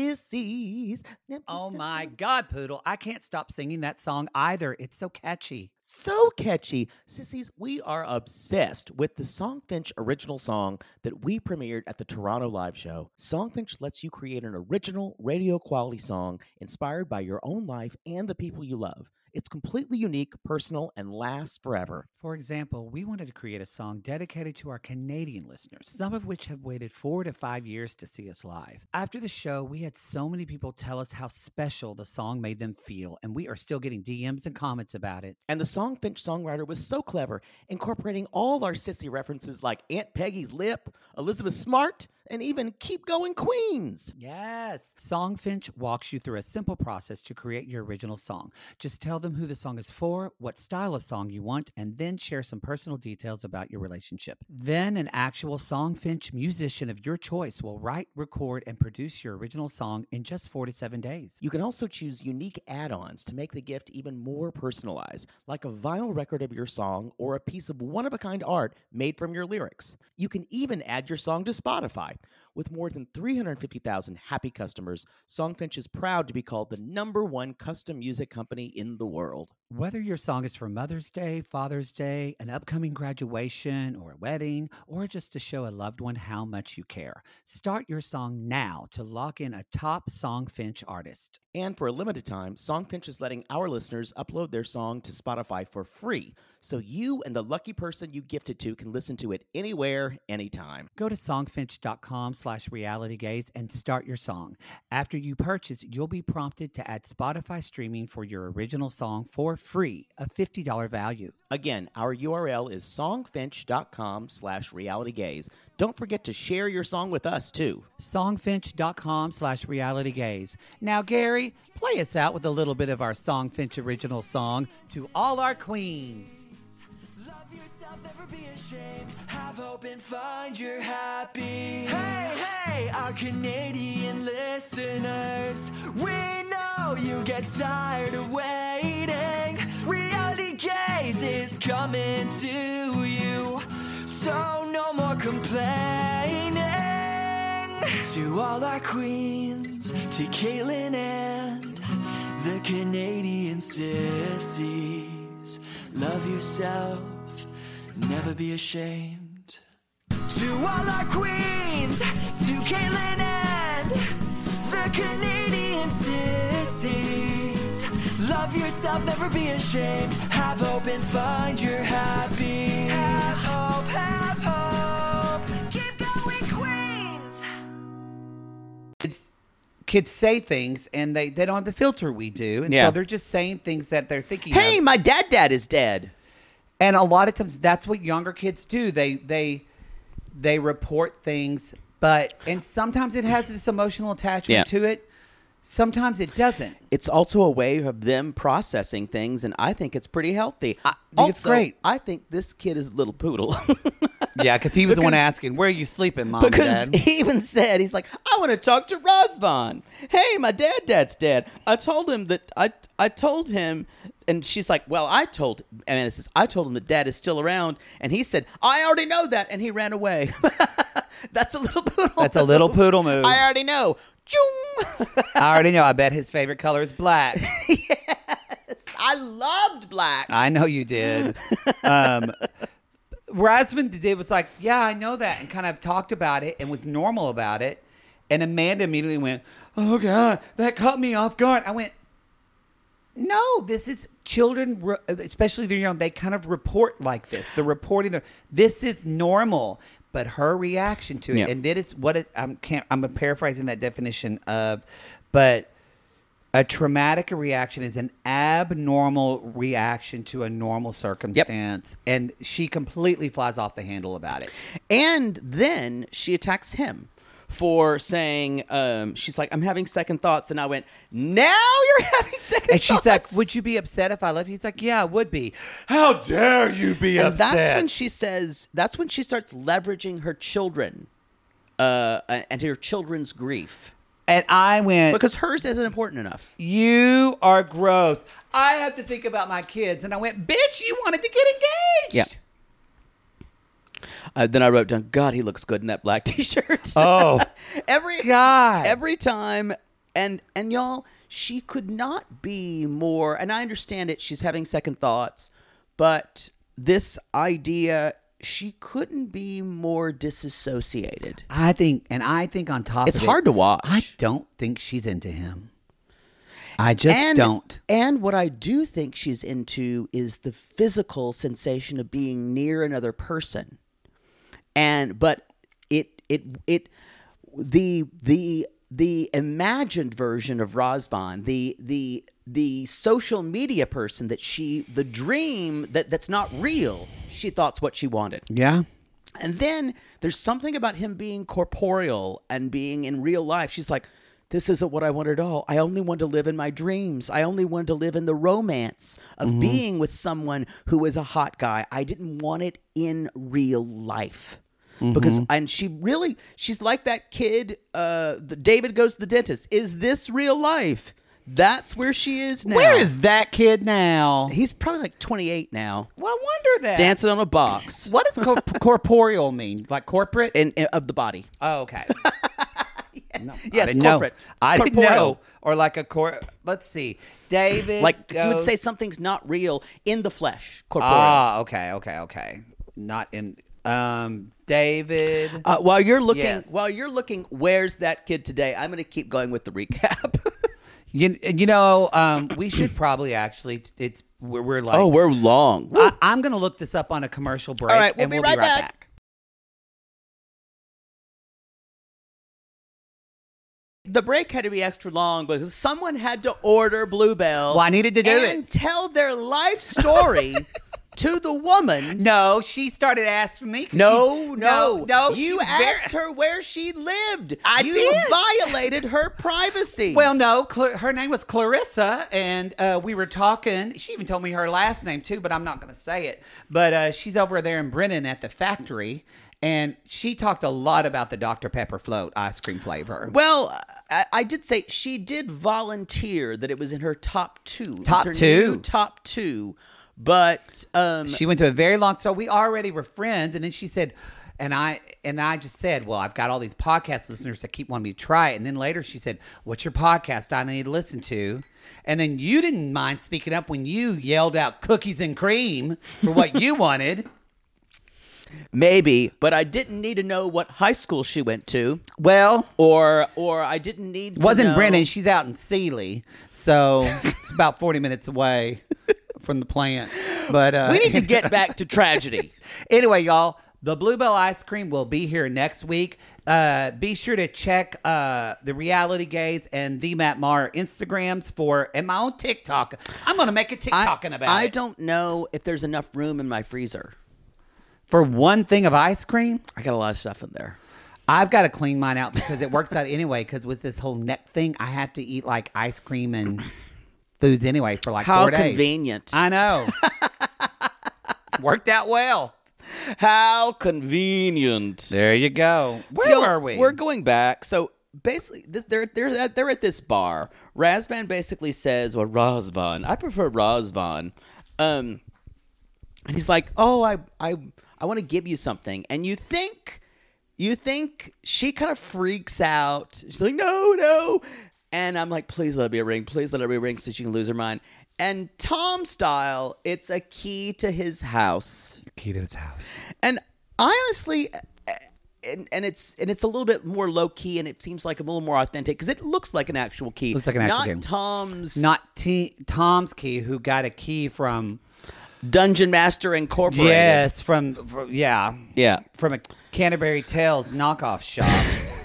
sissies. Oh my God, Poodle. I can't stop singing that song either. It's so catchy. So catchy. Sissies, we are obsessed with the Songfinch original song that we premiered at the Toronto Live Show. Songfinch lets you create an original radio quality song inspired by your own life and the people you love. It's completely unique, personal, and lasts forever. For example, we wanted to create a song dedicated to our Canadian listeners, some of which have waited 4 to 5 years to see us live. After the show, we had so many people tell us how special the song made them feel, and we are still getting DMs and comments about it. And the Songfinch songwriter was so clever, incorporating all our sissy references like Aunt Peggy's Lip, Elizabeth Smart, and even Keep Going Queens. Yes. Songfinch walks you through a simple process to create your original song. Just tell them who the song is for, what style of song you want, and then share some personal details about your relationship. Then an actual Songfinch musician of your choice will write, record, and produce your original song in just 4 to 7 days. You can also choose unique add-ons to make the gift even more personalized, like a vinyl record of your song or a piece of one-of-a-kind art made from your lyrics. You can even add your song to Spotify. With more than 350,000 happy customers, Songfinch is proud to be called the #1 custom music company in the world. Whether your song is for Mother's Day, Father's Day, an upcoming graduation, or a wedding, or just to show a loved one how much you care, start your song now to lock in a top Songfinch artist. And for a limited time, Songfinch is letting our listeners upload their song to Spotify for free, so you and the lucky person you gift it to can listen to it anywhere, anytime. Go to songfinch.com/realitygaze and start your song. After you purchase, you'll be prompted to add Spotify streaming for your original song for free, a $50 value. Again, our URL is songfinch.com/realitygaze. Don't forget to share your song with us, too. Songfinch.com/realitygaze. Now, Gary, play us out with a little bit of our Songfinch original song, To All Our Queens. Love yourself, never be ashamed. Have hope and find your happy. Hey, hey, our Canadian listeners. We know you get tired of waiting. Reality Gaze is coming to you. So no more complaining. To all our queens, to Caitlin and the Canadian sissies. Love yourself, never be ashamed. To all our queens, to Caitlin and the Canadian sissies. Love yourself, never be ashamed. Have hope and find your happy. Have hope, have hope. Keep going, Queens. Kids say things and they don't have the filter we do. And Yeah. so they're just saying things that they're thinking Hey, of. my dad is dead. And a lot of times that's what younger kids do. They report things, and sometimes it has this emotional attachment to it. Sometimes it doesn't. It's also a way of them processing things, and I think it's pretty healthy. I think it's great. I think this kid is a little poodle. Yeah, because he was the one asking, "Where are you sleeping, Mom and Because Dad?" he even said, he's like, I want to talk to Razvan. Hey, my dad's dead. I told him that I told him, and she's like, well, I told him that Dad is still around, and he said, I already know that, and he ran away. That's a little poodle. That's a little poodle move. I already know. I already know. I bet his favorite color is black. Yes, I loved black. I know you did. Razvan was like, yeah, I know that, and kind of talked about it and was normal about it. And Amanda immediately went, oh, God, that caught me off guard. I went, no, this is children, especially if they're young, they kind of report like this. They're reporting, this is normal. But her reaction to it, and that is what I'm paraphrasing that definition of, but a traumatic reaction is an abnormal reaction to a normal circumstance. Yep. And she completely flies off the handle about it. And then she attacks him for saying, she's like, I'm having second thoughts. And I went, now you're having second thoughts? And she's like, would you be upset if I left? He's like, yeah, I would be. How dare you be upset? That's when she starts leveraging her children and her children's grief. And I went, because hers isn't important enough. You are gross. I have to think about my kids. And I went, bitch, you wanted to get engaged. Yeah. Then I wrote down, God, he looks good in that black T-shirt. Oh, every time, and y'all, she could not be more. And I understand it; she's having second thoughts, but this idea, she couldn't be more disassociated. I think on top of it, it's hard to watch. I don't think she's into him. I just don't. And what I do think she's into is the physical sensation of being near another person. But the imagined version of Razvan, the social media person the dream that's not real, she thought's what she wanted. Yeah. And then there's something about him being corporeal and being in real life. She's like, this isn't what I want at all. I only want to live in my dreams. I only want to live in the romance of being with someone who is a hot guy. I didn't want it in real life. Because she's like that kid, David Goes to the Dentist. Is this real life? That's where she is now. Where is that kid now? He's probably like 28 now. Well, I wonder that. Dancing on a box. What does corporeal mean? Like corporate? Of the body. Oh, okay. No, yes, corporate. I didn't know. Or like let's see. David you would say something's not real in the flesh. Corporeal. Ah, okay. Not in David. While you're looking, where's that kid today? I'm going to keep going with the recap. We should probably actually. We're like, we're long. I'm going to look this up on a commercial break. All right, we'll and be right back. The break had to be extra long because someone had to order Bluebell. Well, I needed to do it and tell their life story to the woman. No, she started asking me. No. You asked her where she lived. You did. violated her privacy. Well, no, her name was Clarissa, and we were talking. She even told me her last name, too, but I'm not going to say it. But she's over there in Brennan at the factory, and she talked a lot about the Dr. Pepper float ice cream flavor. Well, I did say she did volunteer that it was in her top two. Top two? Top two. But she went to a very long. So we already were friends, and then she said, and I just said, well, I've got all these podcast listeners that keep wanting me to try it. And then later she said, what's your podcast I need to listen to? And then you didn't mind speaking up when you yelled out cookies and cream for what you wanted. Maybe, but I didn't need to know what high school she went to. Well, or I didn't need to wasn't know. Brennan. She's out in Sealy, so it's about 40 minutes away from the plant. But we need to get back to tragedy. Anyway, y'all, the Bluebell ice cream will be here next week. Be sure to check the Reality Gaze and the Matt Maher Instagrams and my own TikTok. I'm going to make a TikToking about it. I don't know if there's enough room in my freezer. For one thing of ice cream? I got a lot of stuff in there. I've got to clean mine out because it works out anyway. Because with this whole neck thing, I have to eat like ice cream and foods anyway for like 4 days. How convenient. I know. Worked out well. How convenient. There you go. Where were we? We're going back. So basically, they're at this bar. Razvan basically says, well, Razvan. I prefer Razvan. And he's like, oh, I want to give you something. And you think she kind of freaks out. She's like, no. And I'm like, please let it be a ring. Please let it be a ring so she can lose her mind. And Tom style, it's a key to his house. Key to his house. And I honestly, and it's a little bit more low key, and it seems like a little more authentic because it looks like an actual key. Looks like an actual key. Not Tom's key, who got a key from Dungeon Master Incorporated. Yes, from a Canterbury Tales knockoff shop.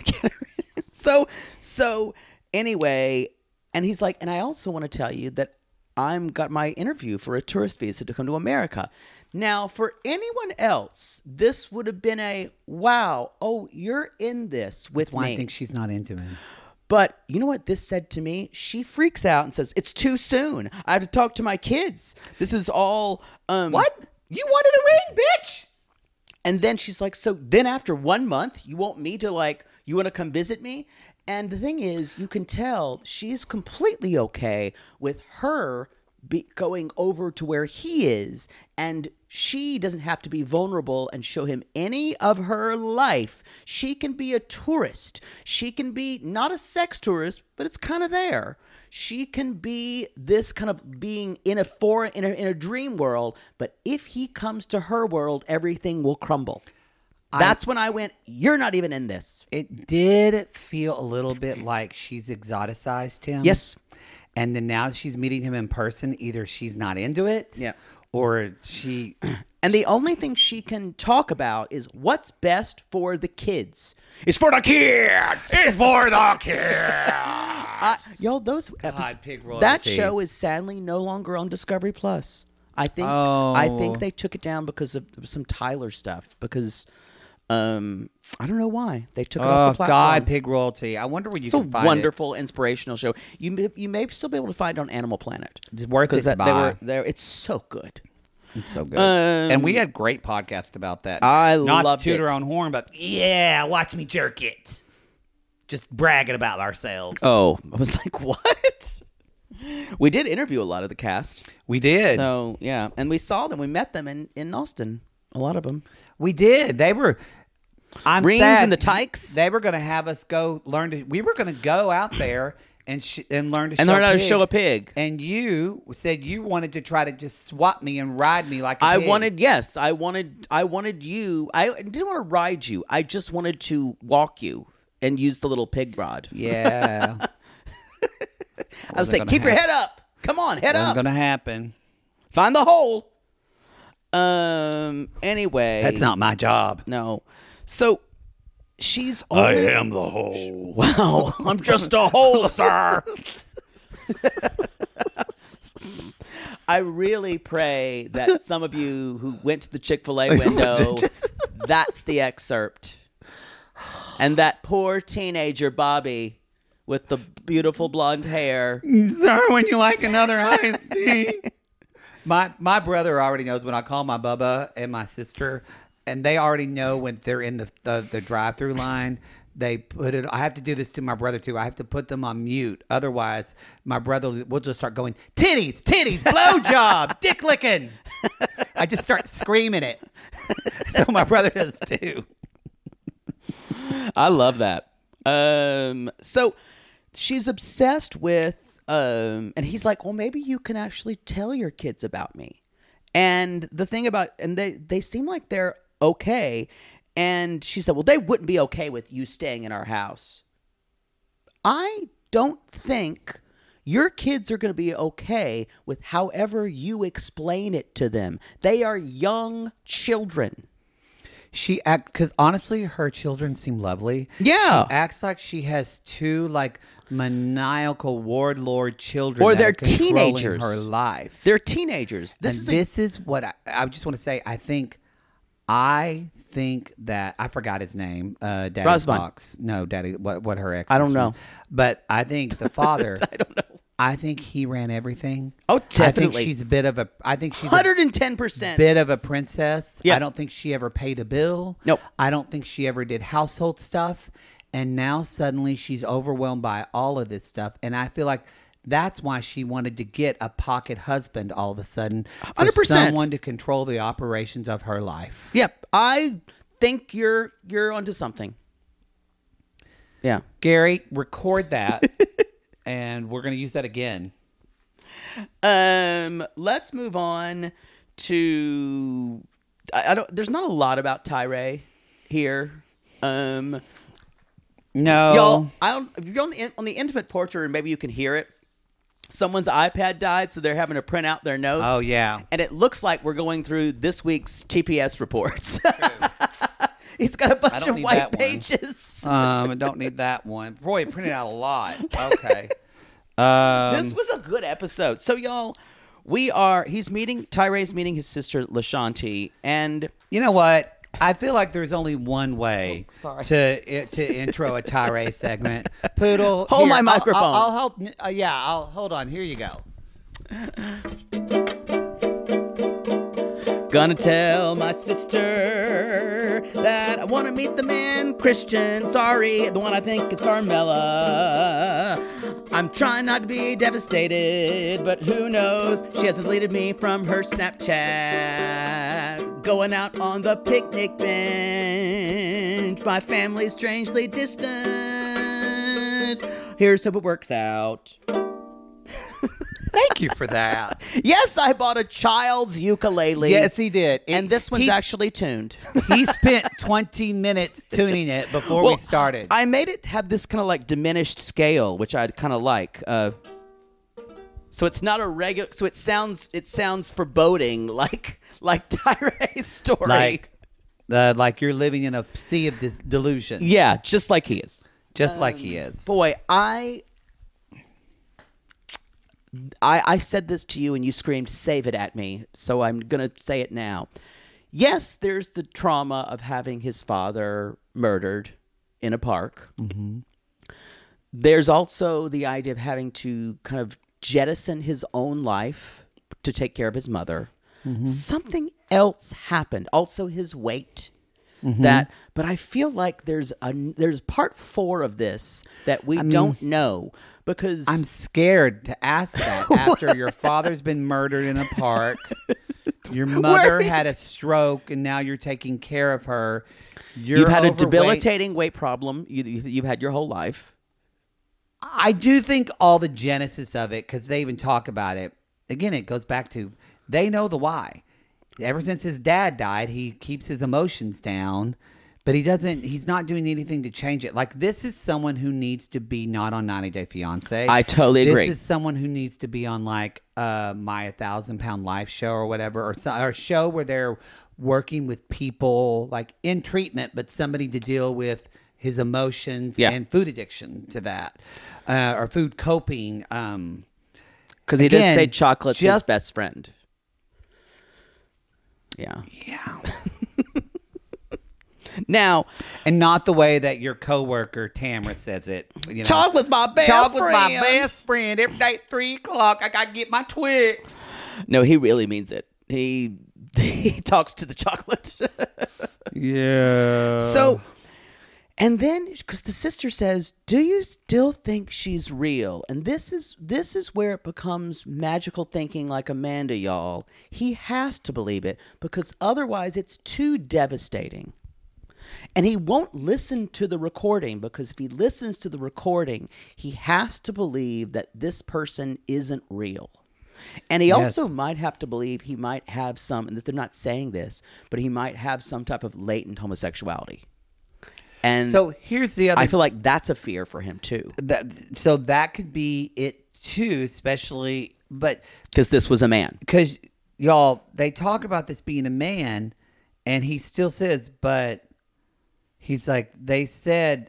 So anyway, and he's like, and I also want to tell you that I'm got my interview for a tourist visa to come to America. Now, for anyone else, this would have been a wow. Oh, you're in this with me. I think she's not into him. But you know what this said to me? She freaks out and says, it's too soon. I have to talk to my kids. This is all... What? You wanted a ring, bitch? And then she's like, so then after 1 month, you want me to you want to come visit me? And the thing is, you can tell she's completely okay with her going over to where he is, and she doesn't have to be vulnerable and show him any of her life. She can be a tourist. She can be not a sex tourist, but it's kind of there. She can be this kind of being in a dream world, but if he comes to her world, everything will crumble. That's when I went, you're not even in this. It did feel a little bit like she's exoticized him. Yes. And then now she's meeting him in person. Either she's not into it, or she... And the only thing she can talk about is what's best for the kids. It's for the kids! It's for the kids! Y'all, those episodes... That show is sadly no longer on Discovery Plus. I think they took it down because of some Tyler stuff. Because... I don't know why they took it off the platform. God, Pig Royalty! I wonder where you can find it. It's a wonderful, inspirational show. You may still be able to find it on Animal Planet. It's worth it to buy. It's so good. It's so good. And we had great podcast about that. I loved it. Not to toot our own horn, but watch me jerk it. Just bragging about ourselves. Oh, I was like, what? We did interview a lot of the cast. We did. So yeah, and we saw them. We met them in Austin. A lot of them. We did. They were. I'm Rings sad. and the Tykes. They were going to have us go learn to. We were going to go out there and learn to learn how to show a pig. And you said you wanted to try to just swap me and ride me like a pig. I wanted you. I didn't want to ride you. I just wanted to walk you and use the little pig rod. Yeah. I was like, keep your head up. Come on, head up. Wasn't going to happen. Find the hole. Anyway. That's not my job. No. So, she's I am the hole. Wow. I'm just a hole, sir. I really pray that some of you who went to the Chick-fil-A window, that's the excerpt. And that poor teenager, Bobby, with the beautiful blonde hair. Sir, when you like another iced tea. My brother already knows when I call my Bubba and my sister, and they already know when they're in the drive-through line. They put it. I have to do this to my brother too. I have to put them on mute. Otherwise, my brother will just start going, titties, blowjob, dick licking. I just start screaming it. So my brother does too. I love that. So she's obsessed with And he's like, well, maybe you can actually tell your kids about me. And the thing about, and they seem like they're okay. And she said, well, they wouldn't be okay with you staying in our house. I don't think your kids are going to be okay with however you explain it to them. They are young children. Because honestly, her children seem lovely. Yeah. She acts like she has two like maniacal warlord children, or that they're are controlling teenagers. her life. They're teenagers. This is what I just want to say. I think that I forgot his name. Daddy Rosman. Fox. No, Daddy. What her ex? I don't know. But I think the father. I don't know. I think he ran everything. Oh, definitely. I think she's a bit of a. I think she's 110%. bit of a princess. Yeah. I don't think she ever paid a bill. Nope. I don't think she ever did household stuff. And now suddenly she's overwhelmed by all of this stuff. And I feel like that's why she wanted to get a pocket husband all of a sudden. 100%. Someone to control the operations of her life. Yep. I think you're onto something. Yeah. Gary, record that. And we're going to use that again. Let's move on to. I don't. There's not a lot about Tyree here. No, Y'all, if you're on the intimate portrait, and maybe you can hear it. Someone's iPad died, so they're having to print out their notes. Oh yeah, and it looks like we're going through this week's TPS reports. He's got a bunch of white pages. I don't need that one. Boy, it printed out a lot. Okay. This was a good episode. So, y'all, Tyree's meeting his sister, LaShanti, and... You know what? I feel like there's only one way to intro a Tyree segment. Poodle, hold my microphone. I'll help. I'll hold on. Here you go. Gonna tell my sister that I want to meet the man Christian. Sorry, the one I think is Carmela. I'm trying not to be devastated, but who knows? She hasn't deleted me from her Snapchat. Going out on the picnic bench. My family's strangely distant. Here's hope it works out. Thank you for that. Yes, I bought a child's ukulele. Yes, he did. And this one's actually tuned. He spent 20 minutes tuning it before we started. I made it have this kind of like diminished scale, which I'd kind of like. So it's not a regular. So it sounds foreboding, like Tyree's story. Like you're living in a sea of delusion. Yeah, just like he is. Just like he is. Boy, I said this to you and you screamed, save it at me. So I'm going to say it now. Yes, there's the trauma of having his father murdered in a park. Mm-hmm. There's also the idea of having to kind of jettison his own life to take care of his mother. Mm-hmm. Something else happened. Also his weight. Mm-hmm. But I feel like there's part 4 of this that we don't know, because I'm scared to ask that after your father's been murdered in a park, your mother had a stroke, and now you're taking care of her. You've had a debilitating weight problem. You've had your whole life. I do think all the genesis of it, because they even talk about it. Again, it goes back to they know the why. Ever since his dad died, he keeps his emotions down, but he's not doing anything to change it. Like, this is someone who needs to be not on 90 Day Fiancé. I totally agree. This is someone who needs to be on like My 1,000-Pound Life show or whatever, or a show where they're working with people like in treatment, but somebody to deal with his emotions and food addiction to that, or food coping. Because he did say chocolate's his best friend. Yeah. Now, and not the way that your coworker Tamara says it. You know, chocolate's my best friend. Chocolate's my best friend. Every day at 3:00, I gotta get my Twix. No, he really means it. He talks to the chocolate. Yeah. So, and then because the sister says, "Do you still think she's real?" And this is where it becomes magical thinking, like Amanda, y'all. He has to believe it, because otherwise it's too devastating. And he won't listen to the recording, because if he listens to the recording, he has to believe that this person isn't real. And he also might have to believe he might have some, and they're not saying this, but he might have some type of latent homosexuality. And so here's the other. I feel like that's a fear for him too. So that could be it too, especially, but because this was a man. Because y'all, they talk about this being a man, and he still says, but he's like, they said.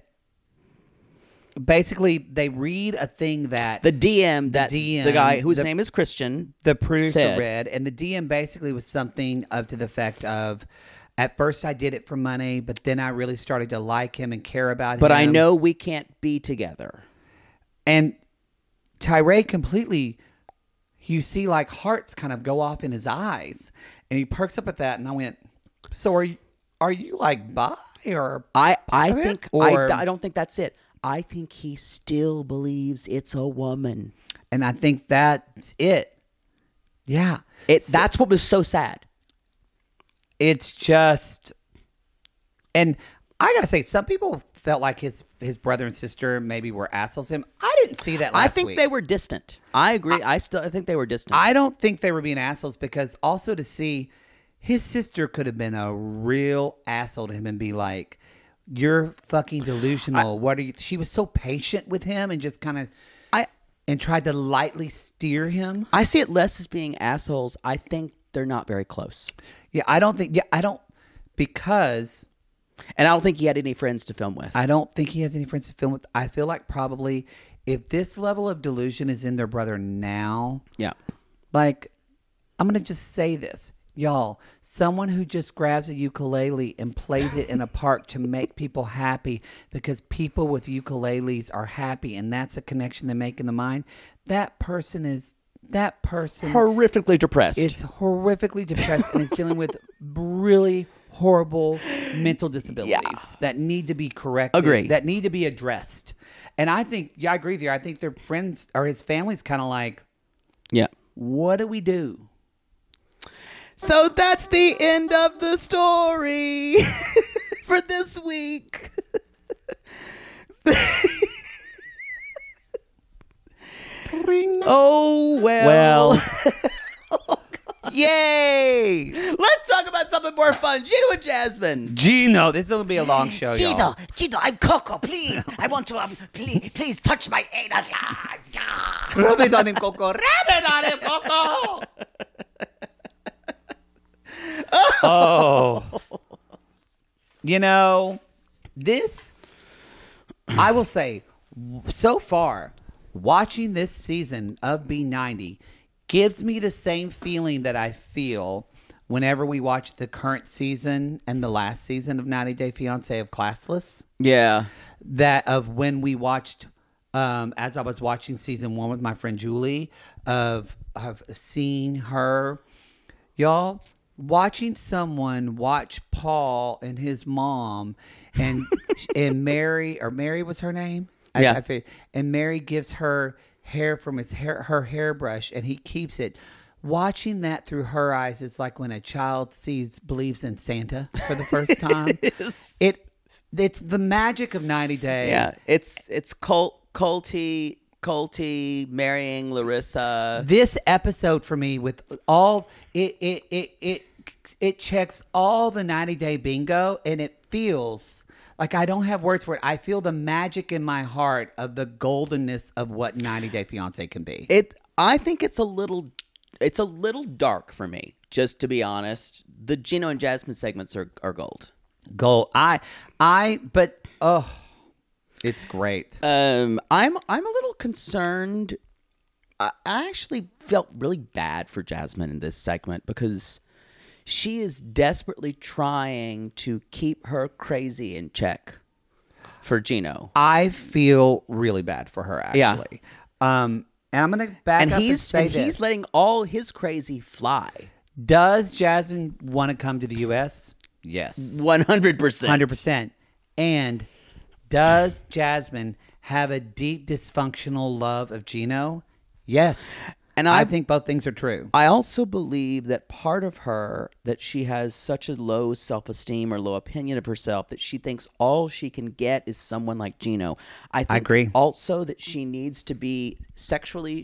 Basically, they read a thing that the guy whose name is Christian, the producer read, and the DM basically was something up to the effect of, at first I did it for money, but then I really started to like him and care about him. But I know we can't be together. And Tyree completely, you see like hearts kind of go off in his eyes, and he perks up at that, and I went, so are you like bi or I think or, I don't think that's it. I think he still believes it's a woman. And I think that's it. Yeah. That's what was so sad. It's just, and I got to say, some people felt like his brother and sister maybe were assholes to him. I didn't see that last week. They were distant. I agree. I think they were distant. I don't think they were being assholes, because also to see his sister could have been a real asshole to him and be like, you're fucking delusional. What are you? She was so patient with him and just kind of, and tried to lightly steer him. I see it less as being assholes. I think they're not very close. Yeah, I don't think. Yeah, I don't, because. And I don't think he had any friends to film with. I don't think he has any friends to film with. I feel like probably if this level of delusion is in their brother now. Yeah. Like, I'm gonna just say this. Y'all, someone who just grabs a ukulele and plays it in a park to make people happy because people with ukuleles are happy and that's a connection they make in the mind, that person horrifically depressed. It's horrifically depressed and is dealing with really horrible mental disabilities that need to be corrected. Agree. That need to be addressed. And I think, I agree with you. I think their friends or his family's kind of like, what do we do? So that's the end of the story for this week. Oh, well. Yay! Let's talk about something more fun. Gino and Jasmine. Gino, this is going to be a long show, y'all. Gino, I'm Coco, please. I want to, please touch my anal glands. Rub it on him, Coco. Rub it on him, Coco. Oh. You know, this, I will say, so far, watching this season of B90 gives me the same feeling that I feel whenever we watch the current season and the last season of 90 Day Fiancé of Classless. Yeah. That of when we watched, as I was watching season 1 with my friend Julie, of seeing her. Y'all, watching someone watch Paul and his mom and Mary, or Mary was her name? Yeah. And Mary gives her hair from her hairbrush and he keeps it. Watching that through her eyes is like when a child believes in Santa for the first time. It's the magic of 90 Day. Yeah, it's Colty marrying Larissa. This episode for me with all it checks all the 90 Day bingo, and it feels like I don't have words for it. I feel the magic in my heart of the goldenness of what 90 Day Fiancé can be. I think it's a little dark for me, just to be honest. The Gino and Jasmine segments are gold. Gold. It's great. I'm a little concerned. I actually felt really bad for Jasmine in this segment because she is desperately trying to keep her crazy in check for Gino. I feel really bad for her, actually. Yeah. And I'm going to back up and say this. He's letting all his crazy fly. Does Jasmine want to come to the U.S.? Yes. 100%. 100%. And does Jasmine have a deep dysfunctional love of Gino? Yes. And I think both things are true. I also believe that part of her, that she has such a low self-esteem or low opinion of herself that she thinks all she can get is someone like Gino. I agree. Also that she needs to be sexually,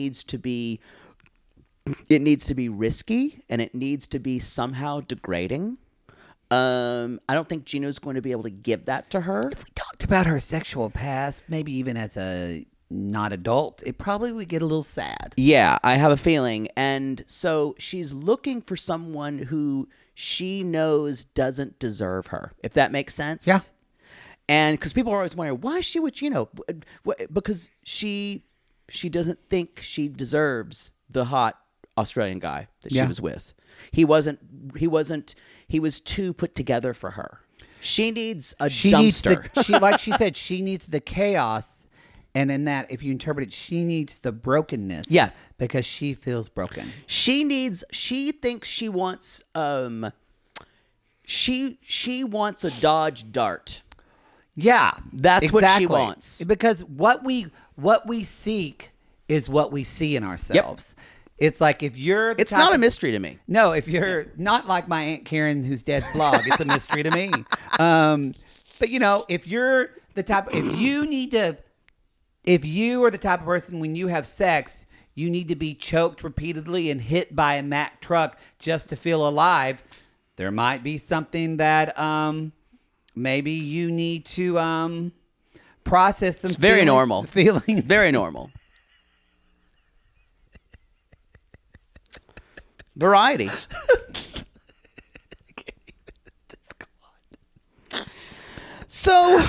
it needs to be risky and it needs to be somehow degrading. I don't think Gino's going to be able to give that to her. If we talked about her sexual past, maybe even as a not adult, it probably would get a little sad. Yeah, I have a feeling. And so she's looking for someone who she knows doesn't deserve her, if that makes sense. Yeah. And because people are always wondering, why is she with Gino? Because she doesn't think she deserves the hot Australian guy that she was with. He was too put together for her. She needs a dumpster. Like she said, she needs the chaos. And in that, if you interpret it, she needs the brokenness. Yeah. Because she feels broken. She thinks she wants, she wants a Dodge Dart. Yeah. That's exactly what she wants. Because what we seek is what we see in ourselves. Yep. It's like if you're it's not a mystery to me. No, if you're not like my Aunt Karen who's dead blog, it's a mystery to me. But if you're the type, if you are the type of person when you have sex, you need to be choked repeatedly and hit by a Mack truck just to feel alive, there might be something that maybe you need to process some It's very normal. feelings. Very normal. Variety. So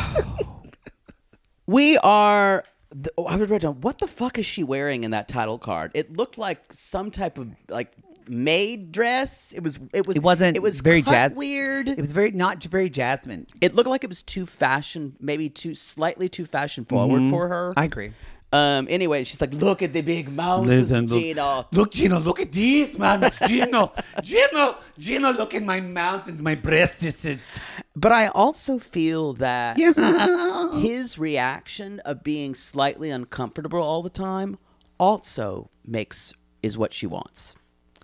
we are. I would write down, what the fuck is she wearing in that title card? It looked like some type of maid dress. It was very cut weird. It was not very Jasmine. It looked like it was too fashion, maybe slightly too fashion forward for her. I agree. Anyway, she's like, look at the big mountains, Gino. Look, Gino, look at these mountains, Gino. Gino, look at my mountains, my breasts. But I also feel that his reaction of being slightly uncomfortable all the time also is what she wants.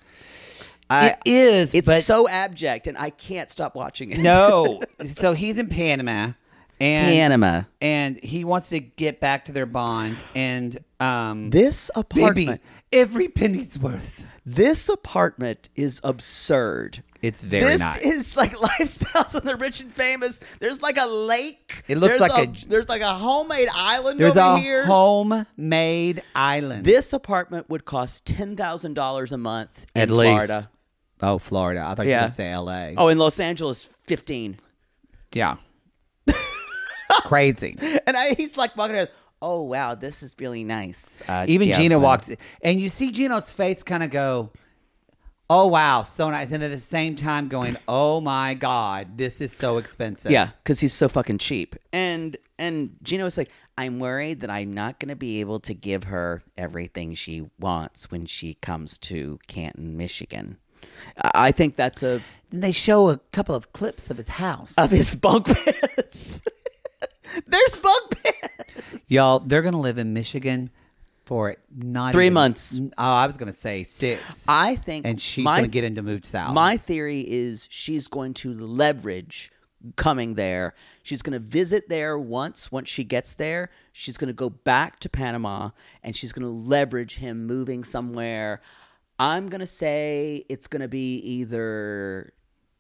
It's so abject, and I can't stop watching it. No. So he's in Panama. And he wants to get back to their bond. And this apartment, baby, every penny's worth. This apartment is absurd. It's very nice. This is like Lifestyles on the Rich and Famous. There's like a lake. It looks there's like a homemade island over here. There's a homemade island. This apartment would cost $10,000 a month in At least. Florida. Oh, Florida. I thought you were going to say L.A. Oh, in Los Angeles, 15. Yeah. Crazy. And he's like walking around, oh, wow, this is really nice. Even Gino walks in, and you see Gino's face kind of go, oh, wow, so nice. And at the same time going, oh, my God, this is so expensive. Yeah, because he's so fucking cheap. And Gino's like, I'm worried that I'm not going to be able to give her everything she wants when she comes to Canton, Michigan. I think that's Then they show a couple of clips of his house. Of his bunk beds. There's bunk beds. Y'all, they're going to live in Michigan for not 3 months. Oh, I was going to say 6. I think. And she's going to get him to move south. My theory is she's going to leverage coming there. She's going to visit there once she gets there. She's going to go back to Panama, and she's going to leverage him moving somewhere. I'm going to say it's going to be either...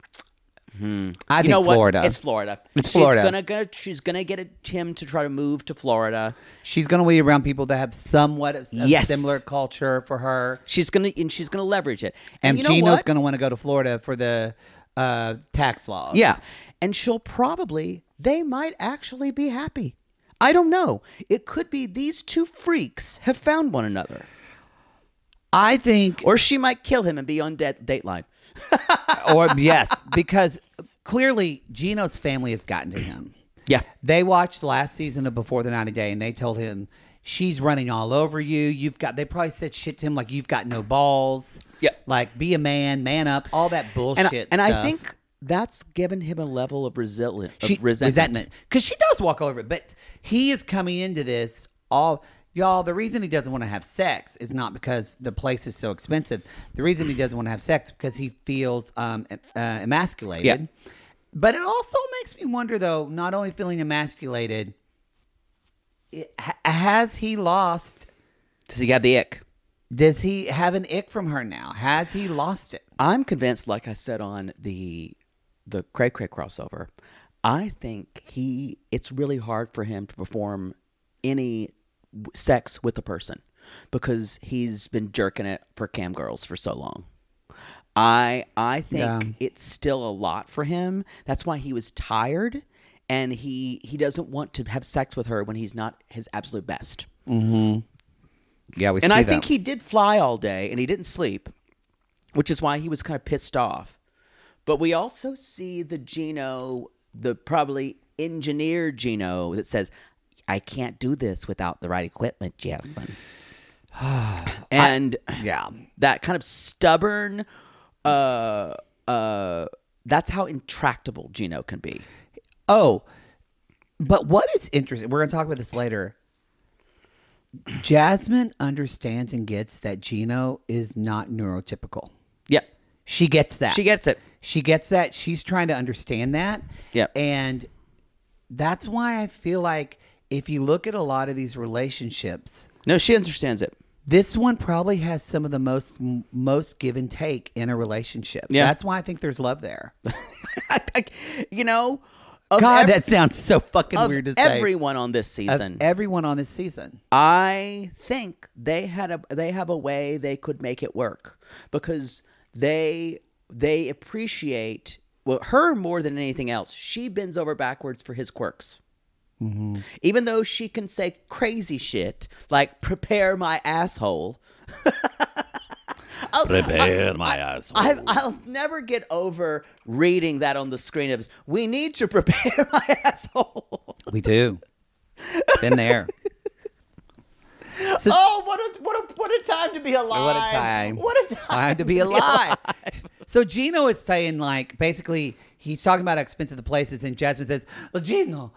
I think Florida. It's Florida. Florida. She's gonna get him to try to move to Florida. She's gonna be around people that have somewhat of similar culture for her. She's gonna leverage it. And Gino's gonna want to go to Florida for the tax laws. Yeah, and they might actually be happy. I don't know. It could be these two freaks have found one another. I think, or she might kill him and be on Dateline. Or yes, because clearly Gino's family has gotten to him. Yeah. They watched last season of Before the 90 Day, and they told him, she's running all over you. They probably said shit to him like, you've got no balls. Yeah. Like, be a man up, all that bullshit and stuff. I think that's given him a level of resentment. Because she does walk all over it. But he is coming into this all... y'all, the reason he doesn't want to have sex is not because the place is so expensive. The reason he doesn't want to have sex is because he feels emasculated. Yeah. But it also makes me wonder, though, not only feeling emasculated, has he lost? Does he have the ick? Does he have an ick from her now? Has he lost it? I'm convinced, like I said on the Cray Cray crossover, I think it's really hard for him to perform any sex with a person because he's been jerking it for cam girls for so long. I think it's still a lot for him. That's why he was tired, and he doesn't want to have sex with her when he's not his absolute best. Mm-hmm. Yeah, and I think he did fly all day, and he didn't sleep, which is why he was kind of pissed off. But we also see the Gino, the probably engineered Gino, that says, I can't do this without the right equipment, Jasmine. And that kind of stubborn, that's how intractable Gino can be. Oh, but what is interesting, we're going to talk about this later. Jasmine understands and gets that Gino is not neurotypical. Yep. She gets that. She gets it. She gets that. She's trying to understand that. Yep. And that's why I feel like if you look at a lot of these relationships. No, she understands it. This one probably has some of the most give and take in a relationship. Yeah. That's why I think there's love there. God, that sounds so fucking weird to say. Everyone on this season. Everyone on this season. I think they have a way they could make it work because they appreciate her more than anything else. She bends over backwards for his quirks. Mm-hmm. Even though she can say crazy shit like "prepare my asshole." Prepare my asshole. I'll never get over reading that on the screen of "We need to prepare my asshole." We do. Been there. So, what a time to be alive! What a time! What a time to be alive! So Gino is saying, like, basically, he's talking about how expensive the place is, and Jasmine says, "Well, Gino,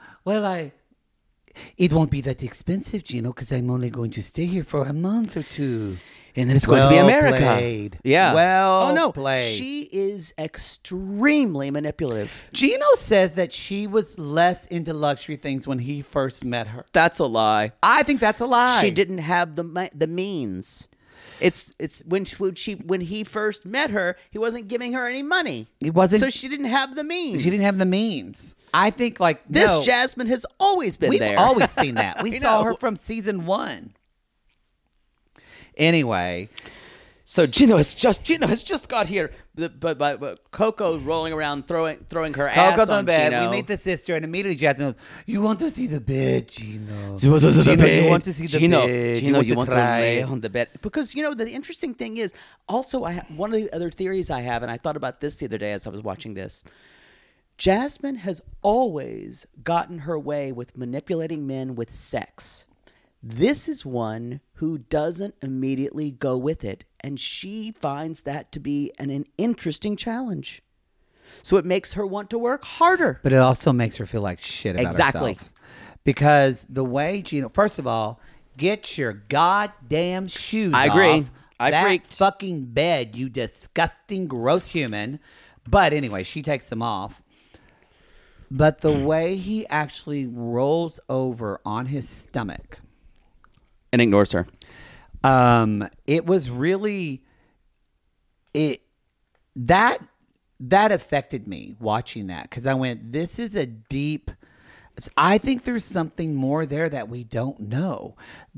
it won't be that expensive, Gino, because I'm only going to stay here for a month or two." And then it's going to be America. Played. Yeah. Well played. She is extremely manipulative. Gino says that she was less into luxury things when he first met her. That's a lie. I think that's a lie. She didn't have the means. It's when he first met her, he wasn't giving her any money. It wasn't. So she didn't have the means. She didn't have the means. I think this Jasmine has always been there. We've always seen that. We saw her from season 1. Anyway, so Gino has just got here, but Coco rolling around throwing her ass on bed. Gino. We meet the sister, and immediately Jasmine goes, "You want to see the bed, Gino? You want to see the bed? You want to see the bed? Gino, you want to lay on the bed?" Because the interesting thing is, also one of the other theories I have, and I thought about this the other day as I was watching this. Jasmine has always gotten her way with manipulating men with sex. This is one who doesn't immediately go with it, and she finds that to be an interesting challenge. So it makes her want to work harder. But it also makes her feel like shit about herself. Because the way Gino, first of all, get your goddamn shoes off. I agree. I freaked. Fucking bed, you disgusting, gross human. But anyway, she takes them off. But the way he actually rolls over on his stomach and ignores her. It was really that affected me watching that, because I went, this is a deep. I think there's something more there that we don't know.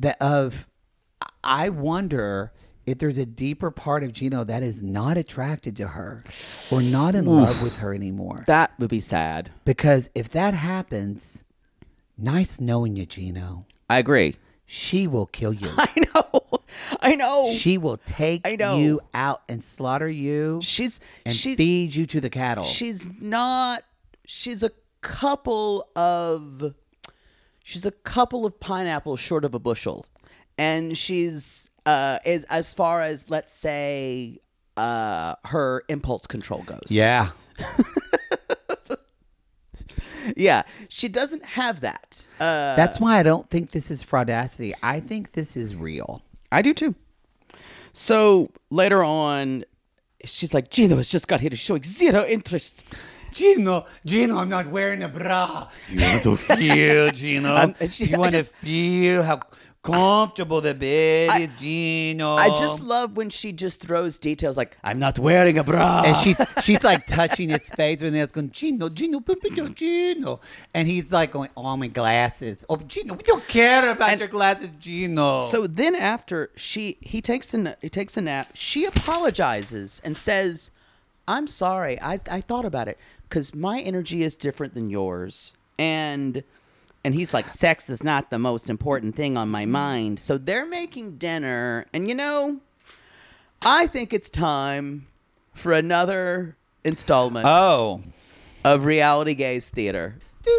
I wonder if there's a deeper part of Gino that is not attracted to her or not in love with her anymore. That would be sad. Because if that happens, nice knowing you, Gino. I agree. She will kill you. I know. She will take you out and slaughter you. Feed you to the cattle. She's a couple of pineapples short of a bushel. And she's as far as, let's say, her impulse control goes. Yeah. Yeah, she doesn't have that. That's why I don't think this is fraudacity. I think this is real. I do too. So later on, she's like, Gino has just got here to show zero interest. Gino, I'm not wearing a bra. You want to feel, Gino? You want to feel how comfortable the bed is, Gino. I just love when she just throws details like, I'm not wearing a bra. And she's like touching his face and it's going, Gino. And he's like going, oh, my glasses. Oh, Gino, we don't care about your glasses, Gino. So then after he takes a nap, she apologizes and says, I'm sorry. I thought about it because my energy is different than yours. And he's like, sex is not the most important thing on my mind. So they're making dinner. And, I think it's time for another installment of Reality Gaze Theater.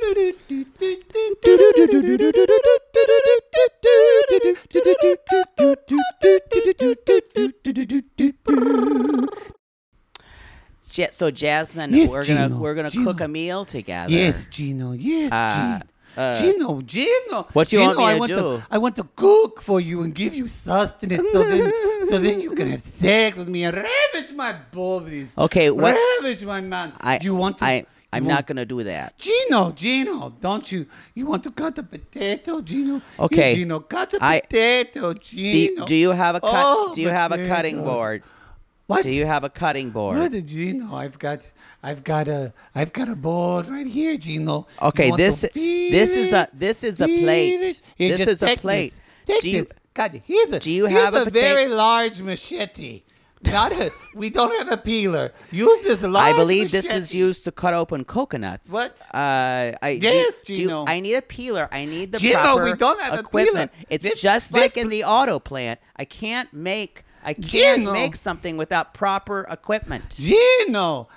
So Jasmine, yes, we're gonna cook a meal together. Yes, Gino. Yes, Gino. What do you want me to do? I want to cook for you and give you sustenance, so then you can have sex with me and ravage my bodies. Okay, what? Ravage my man. Do you want to? I'm not gonna do that. Gino, don't you? You want to cut a potato, Gino? Okay, Here, Gino, cut a potato, Gino. Do you have a cut? Do you have a cutting board? What? Do you have a cutting board? What, Gino? I've got a board right here, Gino. Okay, this is a plate. This is a plate. Do you have a very large machete? We don't have a peeler. Use this large I believe machete. this is used to cut open coconuts. What? Gino. I need a peeler. I need the Gino, proper we don't have equipment. A peeler. It's just like in the auto plant. I can't make something without proper equipment. Gino,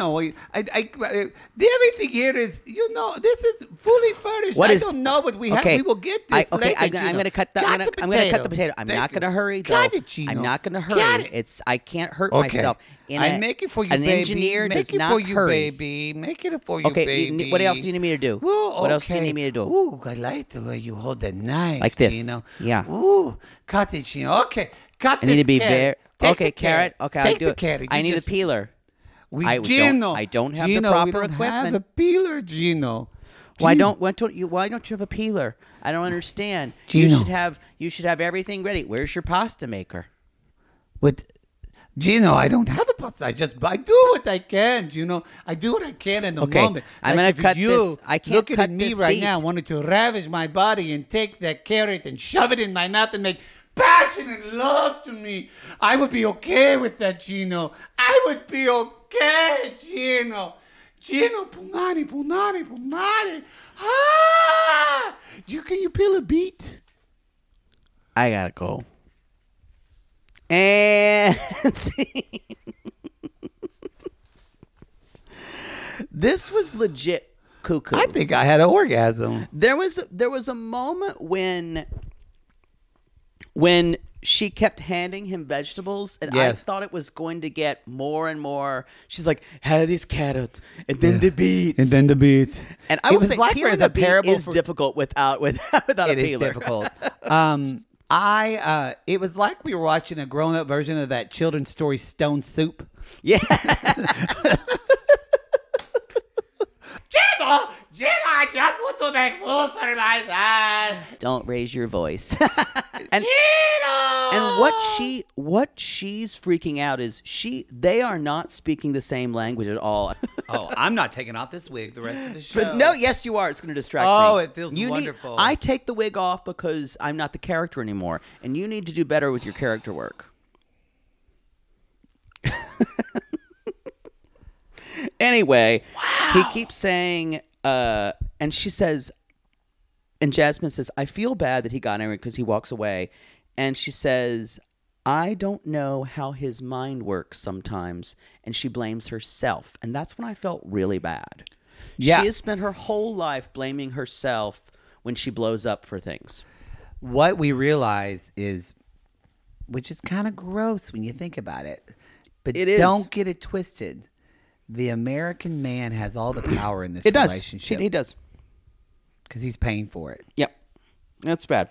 everything here is, this is fully furnished. I don't know what we have. We will get this later, I'm going to cut the potato. I'm not going to hurry, though. Got it, Gino. I'm not going to hurry. I can't hurt myself. I make it for you, an baby. Engineer make does it not for you, hurry. baby. Make it for you, baby. What else do you need me to do? Well, what else do you need me to do? Ooh, I like the way you hold the knife. Like this. Gino. Yeah. Ooh, cut it, Gino. Okay, cut this. I need to be carrot. very... Okay, carrot. Okay, I'll do it. Carrot. I need a peeler. I don't have the proper we don't equipment. have a peeler, Gino. Why don't you have a peeler? I don't understand. Gino. You should have everything ready. Where's your pasta maker? What? Gino, I don't have a pasta. I do what I can, Gino. I do what I can in the moment. I'm going to cut this. I can't looking cut at me this right beet. now, wanted to ravage my body and take that carrot and shove it in my mouth and make passionate love to me. I would be okay with that, Gino. I would be okay, Gino. Gino, punani. Ah! Can you peel a beet? I gotta go. And see. This was legit cuckoo. I think I had an orgasm. There was a moment when she kept handing him vegetables, and I thought it was going to get more and more. She's like, have this carrot, and then the beet. And then the beet. And I was like, peeling the beet is difficult without a peeler. It is difficult. It was like we were watching a grown-up version of that children's story, Stone Soup. Yeah. Gino, I just want to make food for my son. Don't raise your voice. And what she's freaking out is they are not speaking the same language at all. Oh, I'm not taking off this wig the rest of the show. But no, yes, you are. It's going to distract me. Oh, it feels wonderful. I take the wig off because I'm not the character anymore, and you need to do better with your character work. Anyway, he keeps saying, and she says, and Jasmine says, I feel bad that he got angry because he walks away. And she says, I don't know how his mind works sometimes. And she blames herself. And that's when I felt really bad. Yeah. She has spent her whole life blaming herself when she blows up for things. What we realize is, which is kind of gross when you think about it, but don't get it twisted. the American man has all the power in this It does. relationship. He does. Because he's paying for it. Yep. That's bad.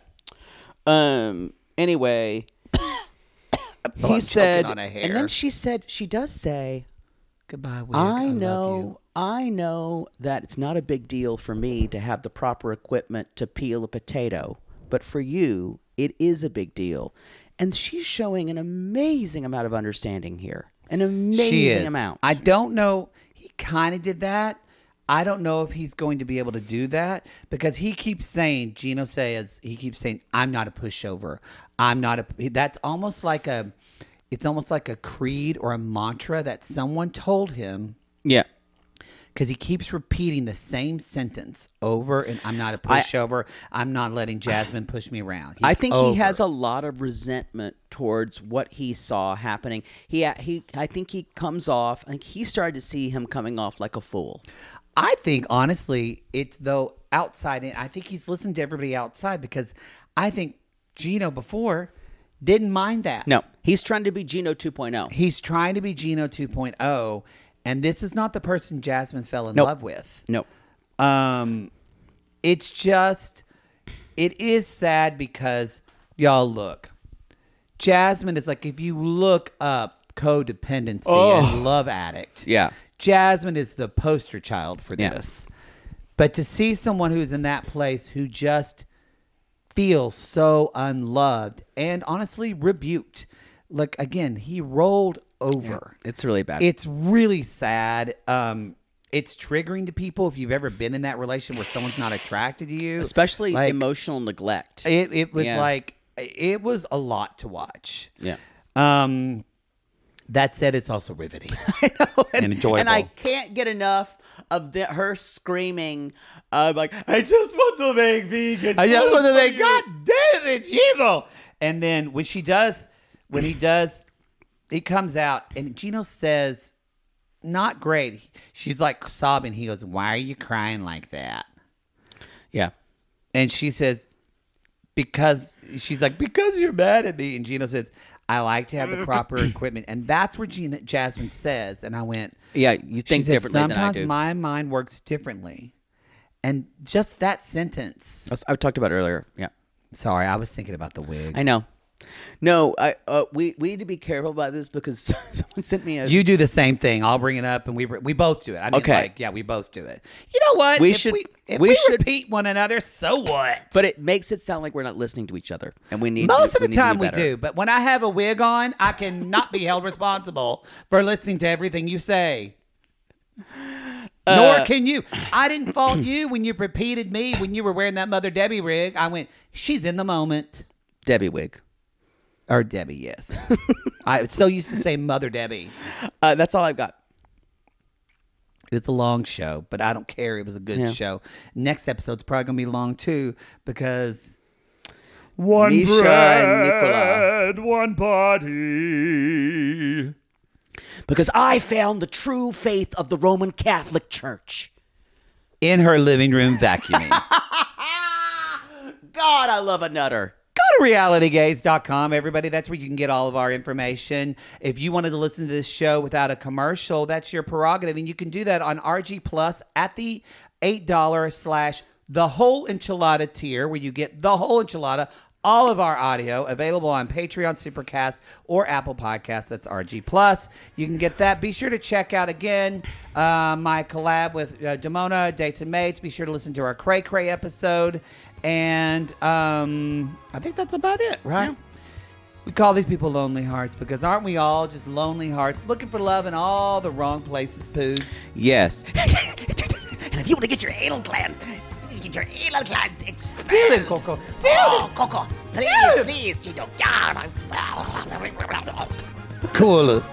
Anyway, he said, on a hair. and then she does say, Goodbye, Wig. I love know that it's not a big deal for me to have the proper equipment to peel a potato, but for you, it is a big deal. And she's showing an amazing amount of understanding here. An amazing amount. I don't know. He kind of did that. I don't know if he's going to be able to do that because he keeps saying, Gino says, he keeps saying, I'm not a pushover. I'm not a, that's almost like it's almost like a creed or a mantra that someone told him. Yeah. Because he keeps repeating the same sentence over and I'm not a pushover. I'm not letting Jasmine push me around. I think he has a lot of resentment towards what he saw happening. I think he comes off, I think he started to see him coming off like a fool. I think, honestly, it's though outside. I think he's listened to everybody outside because I think Gino before didn't mind that. No, he's trying to be Gino 2.0. He's trying to be Gino 2.0. And this is not the person Jasmine fell in love with. Nope. It's just, it is sad because, y'all look, Jasmine is like, if you look up codependency and love addict, Yeah. Jasmine is the poster child for this. But to see someone who's in that place who just feels so unloved and honestly rebuked. Like, again, he rolled over. Yeah, it's really bad. It's really sad. It's triggering to people if you've ever been in that relation where someone's not attracted to you. Especially like, emotional neglect. It was like, it was a lot to watch. Yeah. That said, it's also riveting. I know. And enjoyable. And I can't get enough of her screaming, like, I just want to make vegan I just food want to for make, you." God damn it, Gino. And then when he does, it comes out and Gino says, not great. She's like sobbing. He goes, why are you crying like that? Yeah. And she says, because you're mad at me. And Gino says, I like to have the proper equipment. And that's where Jasmine says, and I went, yeah, you think she differently said, than I do. sometimes my mind works differently. And just that sentence. I talked about earlier. Yeah. Sorry, I was thinking about the wig. I know. No, we need to be careful about this because someone sent me a... You do the same thing. I'll bring it up, and we both do it. I mean, okay. We both do it. You know what? We if should repeat one another, so what? But it makes it sound like we're not listening to each other, and we need most of the need to time be we better. do. But when I have a wig on, I cannot be held responsible for listening to everything you say. Nor can you. I didn't fault you when you repeated me when you were wearing that Mother Debbie wig. I went, she's in the moment. Debbie wig. Or Debbie, yes. I so used to say Mother Debbie. That's all I've got. It's a long show, but I don't care. It was a good show. Next episode's probably going to be long, too, because... One Misha bread, and one body. Because I found the true faith of the Roman Catholic Church. In her living room vacuuming. God, I love a nutter. Go to realitygaze.com, everybody. That's where you can get all of our information. If you wanted to listen to this show without a commercial, that's your prerogative. And you can do that on RG Plus at the $8/ the whole enchilada tier, where you get the whole enchilada, all of our audio available on Patreon, Supercast, or Apple Podcasts. That's RG Plus. You can get that. Be sure to check out, again, my collab with Damona, Dates and Mates. Be sure to listen to our Cray Cray episode. And I think that's about it, right? Yeah. We call these people lonely hearts because aren't we all just lonely hearts looking for love in all the wrong places, Poos? Yes. And if you want to get your anal glands, get your anal glands expanded. Do it, Coco. Do it. Coco. Please, Gino. Coolest.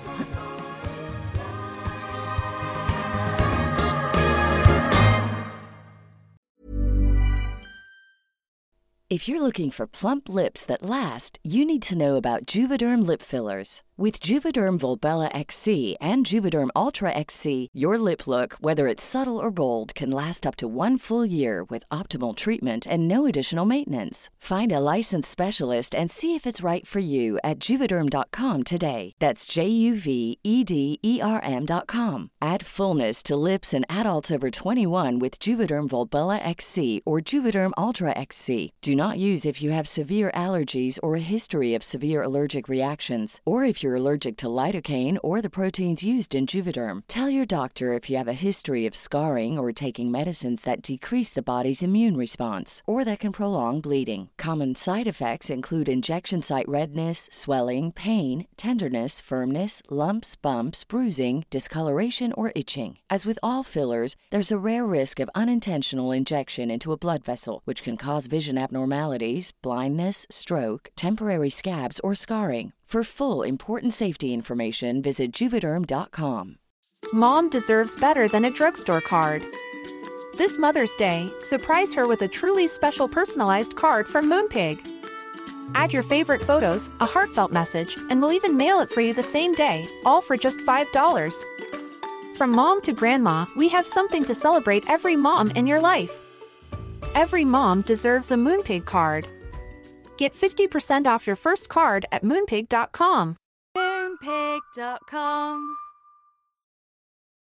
If you're looking for plump lips that last, you need to know about Juvederm lip fillers. With Juvederm Volbella XC and Juvederm Ultra XC, your lip look, whether it's subtle or bold, can last up to 1 full year with optimal treatment and no additional maintenance. Find a licensed specialist and see if it's right for you at Juvederm.com today. That's JUVEDERM.com. Add fullness to lips in adults over 21 with Juvederm Volbella XC or Juvederm Ultra XC. Do not use if you have severe allergies or a history of severe allergic reactions, or if you're allergic to lidocaine or the proteins used in Juvederm. Tell your doctor if you have a history of scarring or taking medicines that decrease the body's immune response or that can prolong bleeding. Common side effects include injection site redness, swelling, pain, tenderness, firmness, lumps, bumps, bruising, discoloration, or itching. As with all fillers, there's a rare risk of unintentional injection into a blood vessel, which can cause vision abnormalities, blindness, stroke, temporary scabs, or scarring. For full, important safety information, visit Juvederm.com. Mom deserves better than a drugstore card. This Mother's Day, surprise her with a truly special personalized card from Moonpig. Add your favorite photos, a heartfelt message, and we'll even mail it for you the same day, all for just $5. From mom to grandma, we have something to celebrate every mom in your life. Every mom deserves a Moonpig card. Get 50% off your first card at Moonpig.com. Moonpig.com